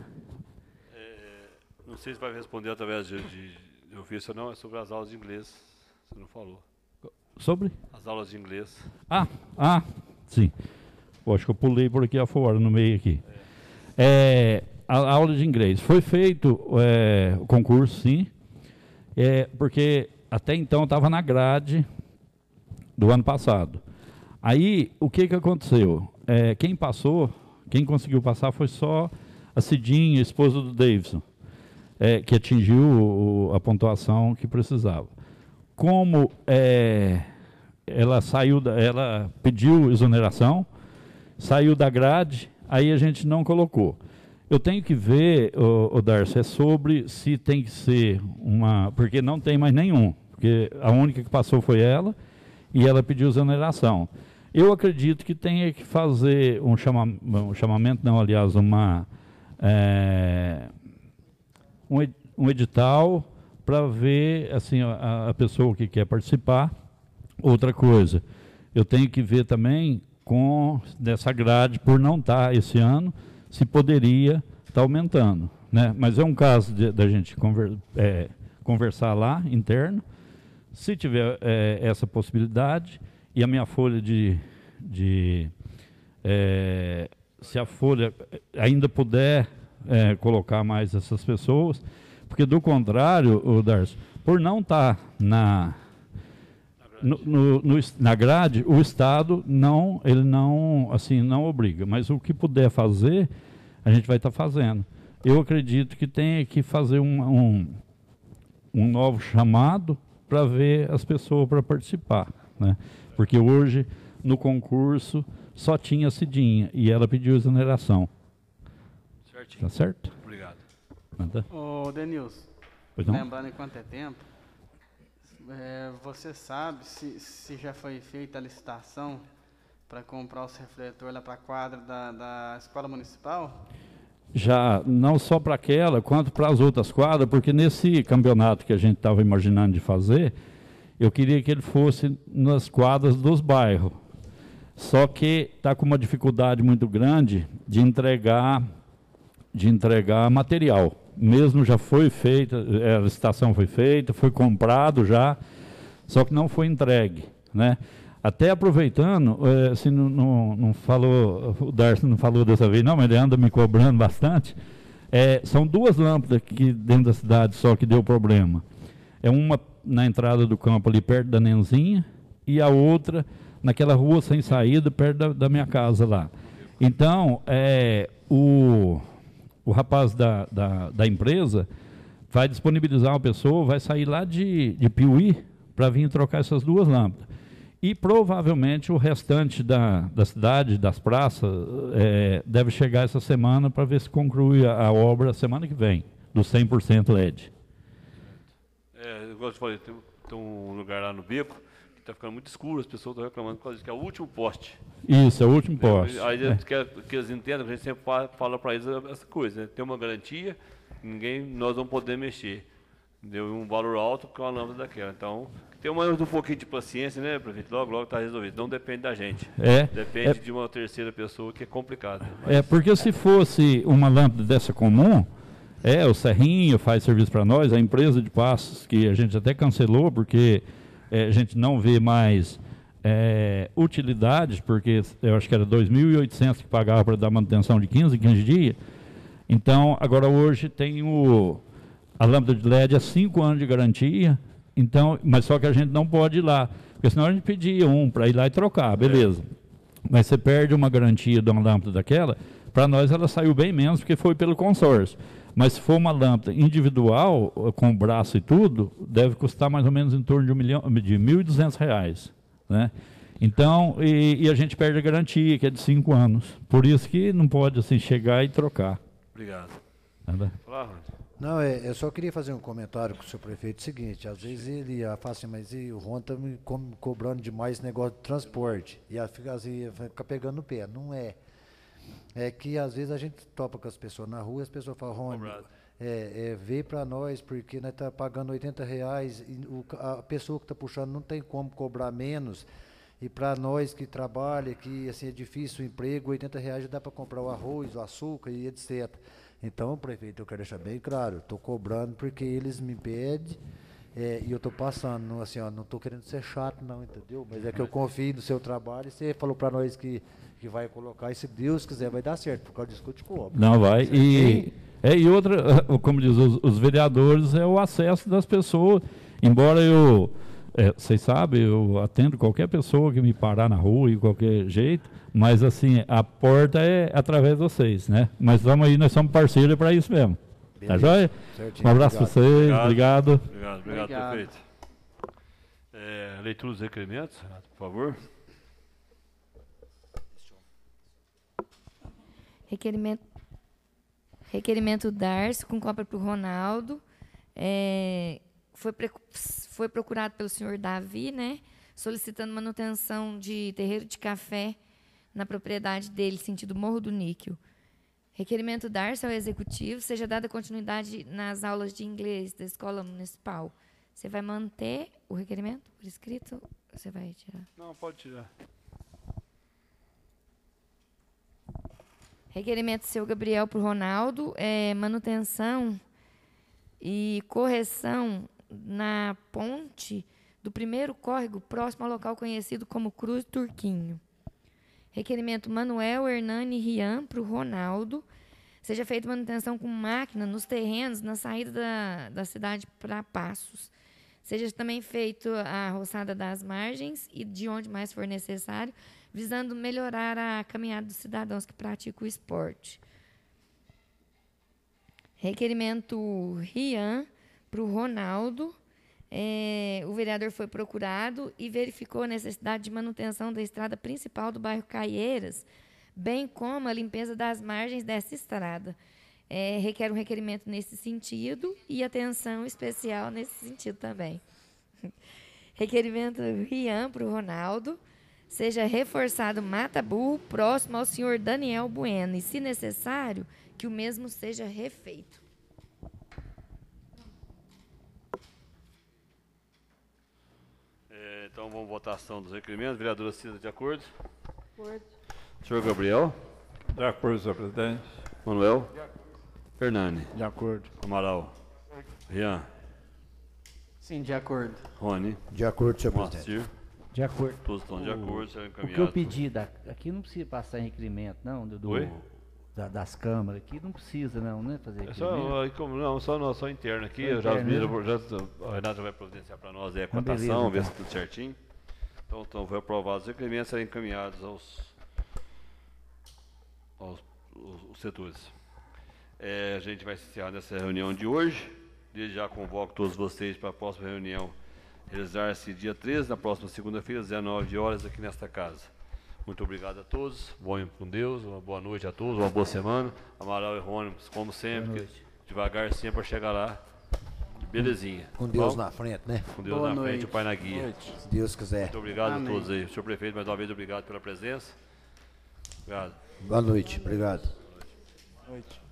É, não sei se vai responder através de, de, de ofício ou não, é sobre as aulas de inglês, você não falou. Sobre? As aulas de inglês. Ah, ah, sim. Eu acho que eu pulei por aqui afora, no meio aqui. É. É, a, a aula de inglês. Foi feito é, o concurso, sim, é, porque até então estava na grade do ano passado. Aí, o que, que aconteceu? É, quem passou, quem conseguiu passar foi só a Cidinha, esposa do Davidson, é, que atingiu o, a pontuação que precisava. Como é, ela saiu, da, ela pediu exoneração, saiu da grade, aí a gente não colocou. Eu tenho que ver, o, o Darcy, é sobre se tem que ser uma... Porque não tem mais nenhum, porque a única que passou foi ela, e ela pediu exoneração. Eu acredito que tenha que fazer um, chama, um chamamento, não, aliás, uma, é, um, ed, um edital para ver assim, a, a pessoa que quer participar. Outra coisa, eu tenho que ver também com dessa grade, por não estar esse ano, se poderia estar aumentando, né? Mas é um caso da gente conver, é, conversar lá, interno, se tiver é, essa possibilidade, e a minha folha de, de é, se a folha ainda puder é, colocar mais essas pessoas, porque do contrário, o Darcy, por não estar na No, no, no, na grade, o Estado não, ele não, assim, não obriga, mas o que puder fazer, a gente vai estar fazendo. Eu acredito que tem que fazer um, um, um novo chamado para ver as pessoas para participar, né? Porque hoje, no concurso, só tinha a Cidinha, e ela pediu exoneração. Certinho. Tá certo? Obrigado. Manda. Ô, Denilson, lembrando enquanto é tempo, É, você sabe se, se já foi feita a licitação para comprar os refletores lá para a quadra da, da escola municipal? Já, não só para aquela, quanto para as outras quadras, porque nesse campeonato que a gente estava imaginando de fazer, eu queria que ele fosse nas quadras dos bairros. Só que está com uma dificuldade muito grande de entregar, de entregar material. Mesmo já foi feita, a licitação foi feita, foi comprado já, só que não foi entregue, né? Até aproveitando, é, assim, não, não, não falou, o Darcy não falou dessa vez não, mas ele anda me cobrando bastante, é, são duas lâmpadas aqui dentro da cidade só que deu problema. É uma na entrada do campo ali perto da Nenzinha, e a outra naquela rua sem saída, perto da, da minha casa lá. Então, é, o... o rapaz da, da, da empresa vai disponibilizar uma pessoa, vai sair lá de, de Piuí para vir trocar essas duas lâmpadas. E provavelmente o restante da, da cidade, das praças, é, deve chegar essa semana para ver se conclui a, a obra semana que vem, do cem por cento L E D. É, igual eu te falei, tem, tem um lugar lá no beco que está ficando muito escuro, as pessoas estão reclamando por causa disso, que é o último poste. Isso, é o último poste. Aí é. que, que eles entendam, que a gente sempre fala para eles essa coisa, né? Tem uma garantia, ninguém, nós não podemos mexer. deu um valor alto com a lâmpada daquela. Então, tem mais um pouquinho de paciência, né, prefeito? Logo, logo está resolvido. Não depende da gente. É, depende é, de uma terceira pessoa, que é complicado. É, porque se fosse uma lâmpada dessa comum, é, o Serrinho faz serviço para nós, a empresa de passos, que a gente até cancelou, porque é, a gente não vê mais é, utilidades, porque eu acho que era dois mil e oitocentos que pagava para dar manutenção de quinze em quinze dias. Então, agora hoje tem o, a lâmpada de L E D, é cinco anos de garantia. Então, mas só que a gente não pode ir lá, porque senão a gente pedia um para ir lá e trocar, beleza. Mas você perde uma garantia de uma lâmpada daquela, para nós ela saiu bem menos, porque foi pelo consórcio. Mas se for uma lâmpada individual, com braço e tudo, deve custar mais ou menos em torno de, um milhão, de mil e duzentos reais. Né? Então, e, e a gente perde a garantia, que é de cinco anos. Por isso que não pode assim, chegar e trocar. Obrigado. Nada. Fala, Não, é, eu só queria fazer um comentário com o senhor prefeito. O seguinte, às vezes ele ia falar assim, mas e, o Ron está me co cobrando demais esse negócio de transporte. E ia ficar, assim, ia ficar pegando no pé. Não é. É que às vezes a gente topa com as pessoas na rua e as pessoas falam, Rony, é, é, vê para nós, porque nós estamos pagando oitenta reais e o, a pessoa que está puxando não tem como cobrar menos. E para nós que trabalha, que assim, é difícil o emprego, oitenta reais já dá para comprar o arroz, o açúcar e etcétera. Então, prefeito, eu quero deixar bem claro, estou cobrando porque eles me pedem é, e eu estou passando, não, assim, ó, não estou querendo ser chato não, entendeu? Mas é que eu confio no seu trabalho e você falou para nós que, que vai colocar e se Deus quiser vai dar certo, por causa disso que eu te cobro. Não vai, e, é, e outra, como diz os, os vereadores, é o acesso das pessoas, embora eu, é, vocês sabem, eu atendo qualquer pessoa que me parar na rua de qualquer jeito, mas assim, a porta é através de vocês, né? Mas vamos aí, nós somos parceiros para isso mesmo. Beleza. Tá joia? Certinho. Um abraço para vocês, obrigado. Obrigado, obrigado, obrigado, obrigado. Prefeito. É, leitura dos requerimentos, por favor. Requerimento, requerimento Darcy, com cópia para o Ronaldo. É, foi, foi procurado pelo senhor Davi, né? Solicitando manutenção de terreiro de café na propriedade dele, sentido Morro do Níquel. Requerimento Darcy ao Executivo, seja dada continuidade nas aulas de inglês da Escola Municipal. Você vai manter o requerimento por escrito? Ou você vai tirar? Não, pode tirar. Requerimento seu Gabriel para o Ronaldo, é, manutenção e correção na ponte do primeiro córrego próximo ao local conhecido como Cruz Turquinho. Requerimento Manuel Hernani Rian para o Ronaldo. Seja feita manutenção com máquina nos terrenos na saída da, da cidade para Passos. Seja também feita a roçada das margens e de onde mais for necessário, visando melhorar a caminhada dos cidadãos que praticam o esporte. Requerimento Rian para o Ronaldo. É, o vereador foi procurado e verificou a necessidade de manutenção da estrada principal do bairro Caieiras, bem como a limpeza das margens dessa estrada. É, requer um requerimento nesse sentido e atenção especial nesse sentido também. Requerimento Rian para o Ronaldo. Seja reforçado mata-burro próximo ao senhor Daniel Bueno e, se necessário, que o mesmo seja refeito. Então, vamos à votação dos requerimentos. Vereadora Cida, de acordo? De acordo. Senhor Gabriel? De acordo, senhor presidente. Manuel? Hernani? De acordo. Amaral? Rian? Sim, de acordo. Rony? De acordo, senhor Moacir? presidente. De acordo. Todos estão de acordo, serão O encaminhados. que eu pedi, da, aqui não precisa passar em requerimento, não, do, do, Oi? da, das câmaras, aqui não precisa não, né, fazer É só, aí como, não, só, no, só interno aqui, Só eu já, interno, já, já, a Renata vai providenciar para nós aí a Então, beleza, cotação, ver então. se tudo certinho. Então, então foi aprovado os requerimentos, serão encaminhados aos, aos os, os setores. É, a gente vai encerrar nessa reunião de hoje. Desde já convoco todos vocês para a próxima reunião, realizar-se dia treze, na próxima segunda-feira, às dezenove horas, aqui nesta casa. Muito obrigado a todos, bom com Deus, uma boa noite a todos, uma boa semana. Amaral e Rony, como sempre, devagar sempre para chegar lá, belezinha. Com Deus Bom? na frente, né? Com Deus Boa na noite. frente, o Pai na guia. Se Deus quiser. Muito obrigado Amém. a todos aí. Senhor Prefeito, mais uma vez, obrigado pela presença. Obrigado. Boa noite, obrigado. Boa noite.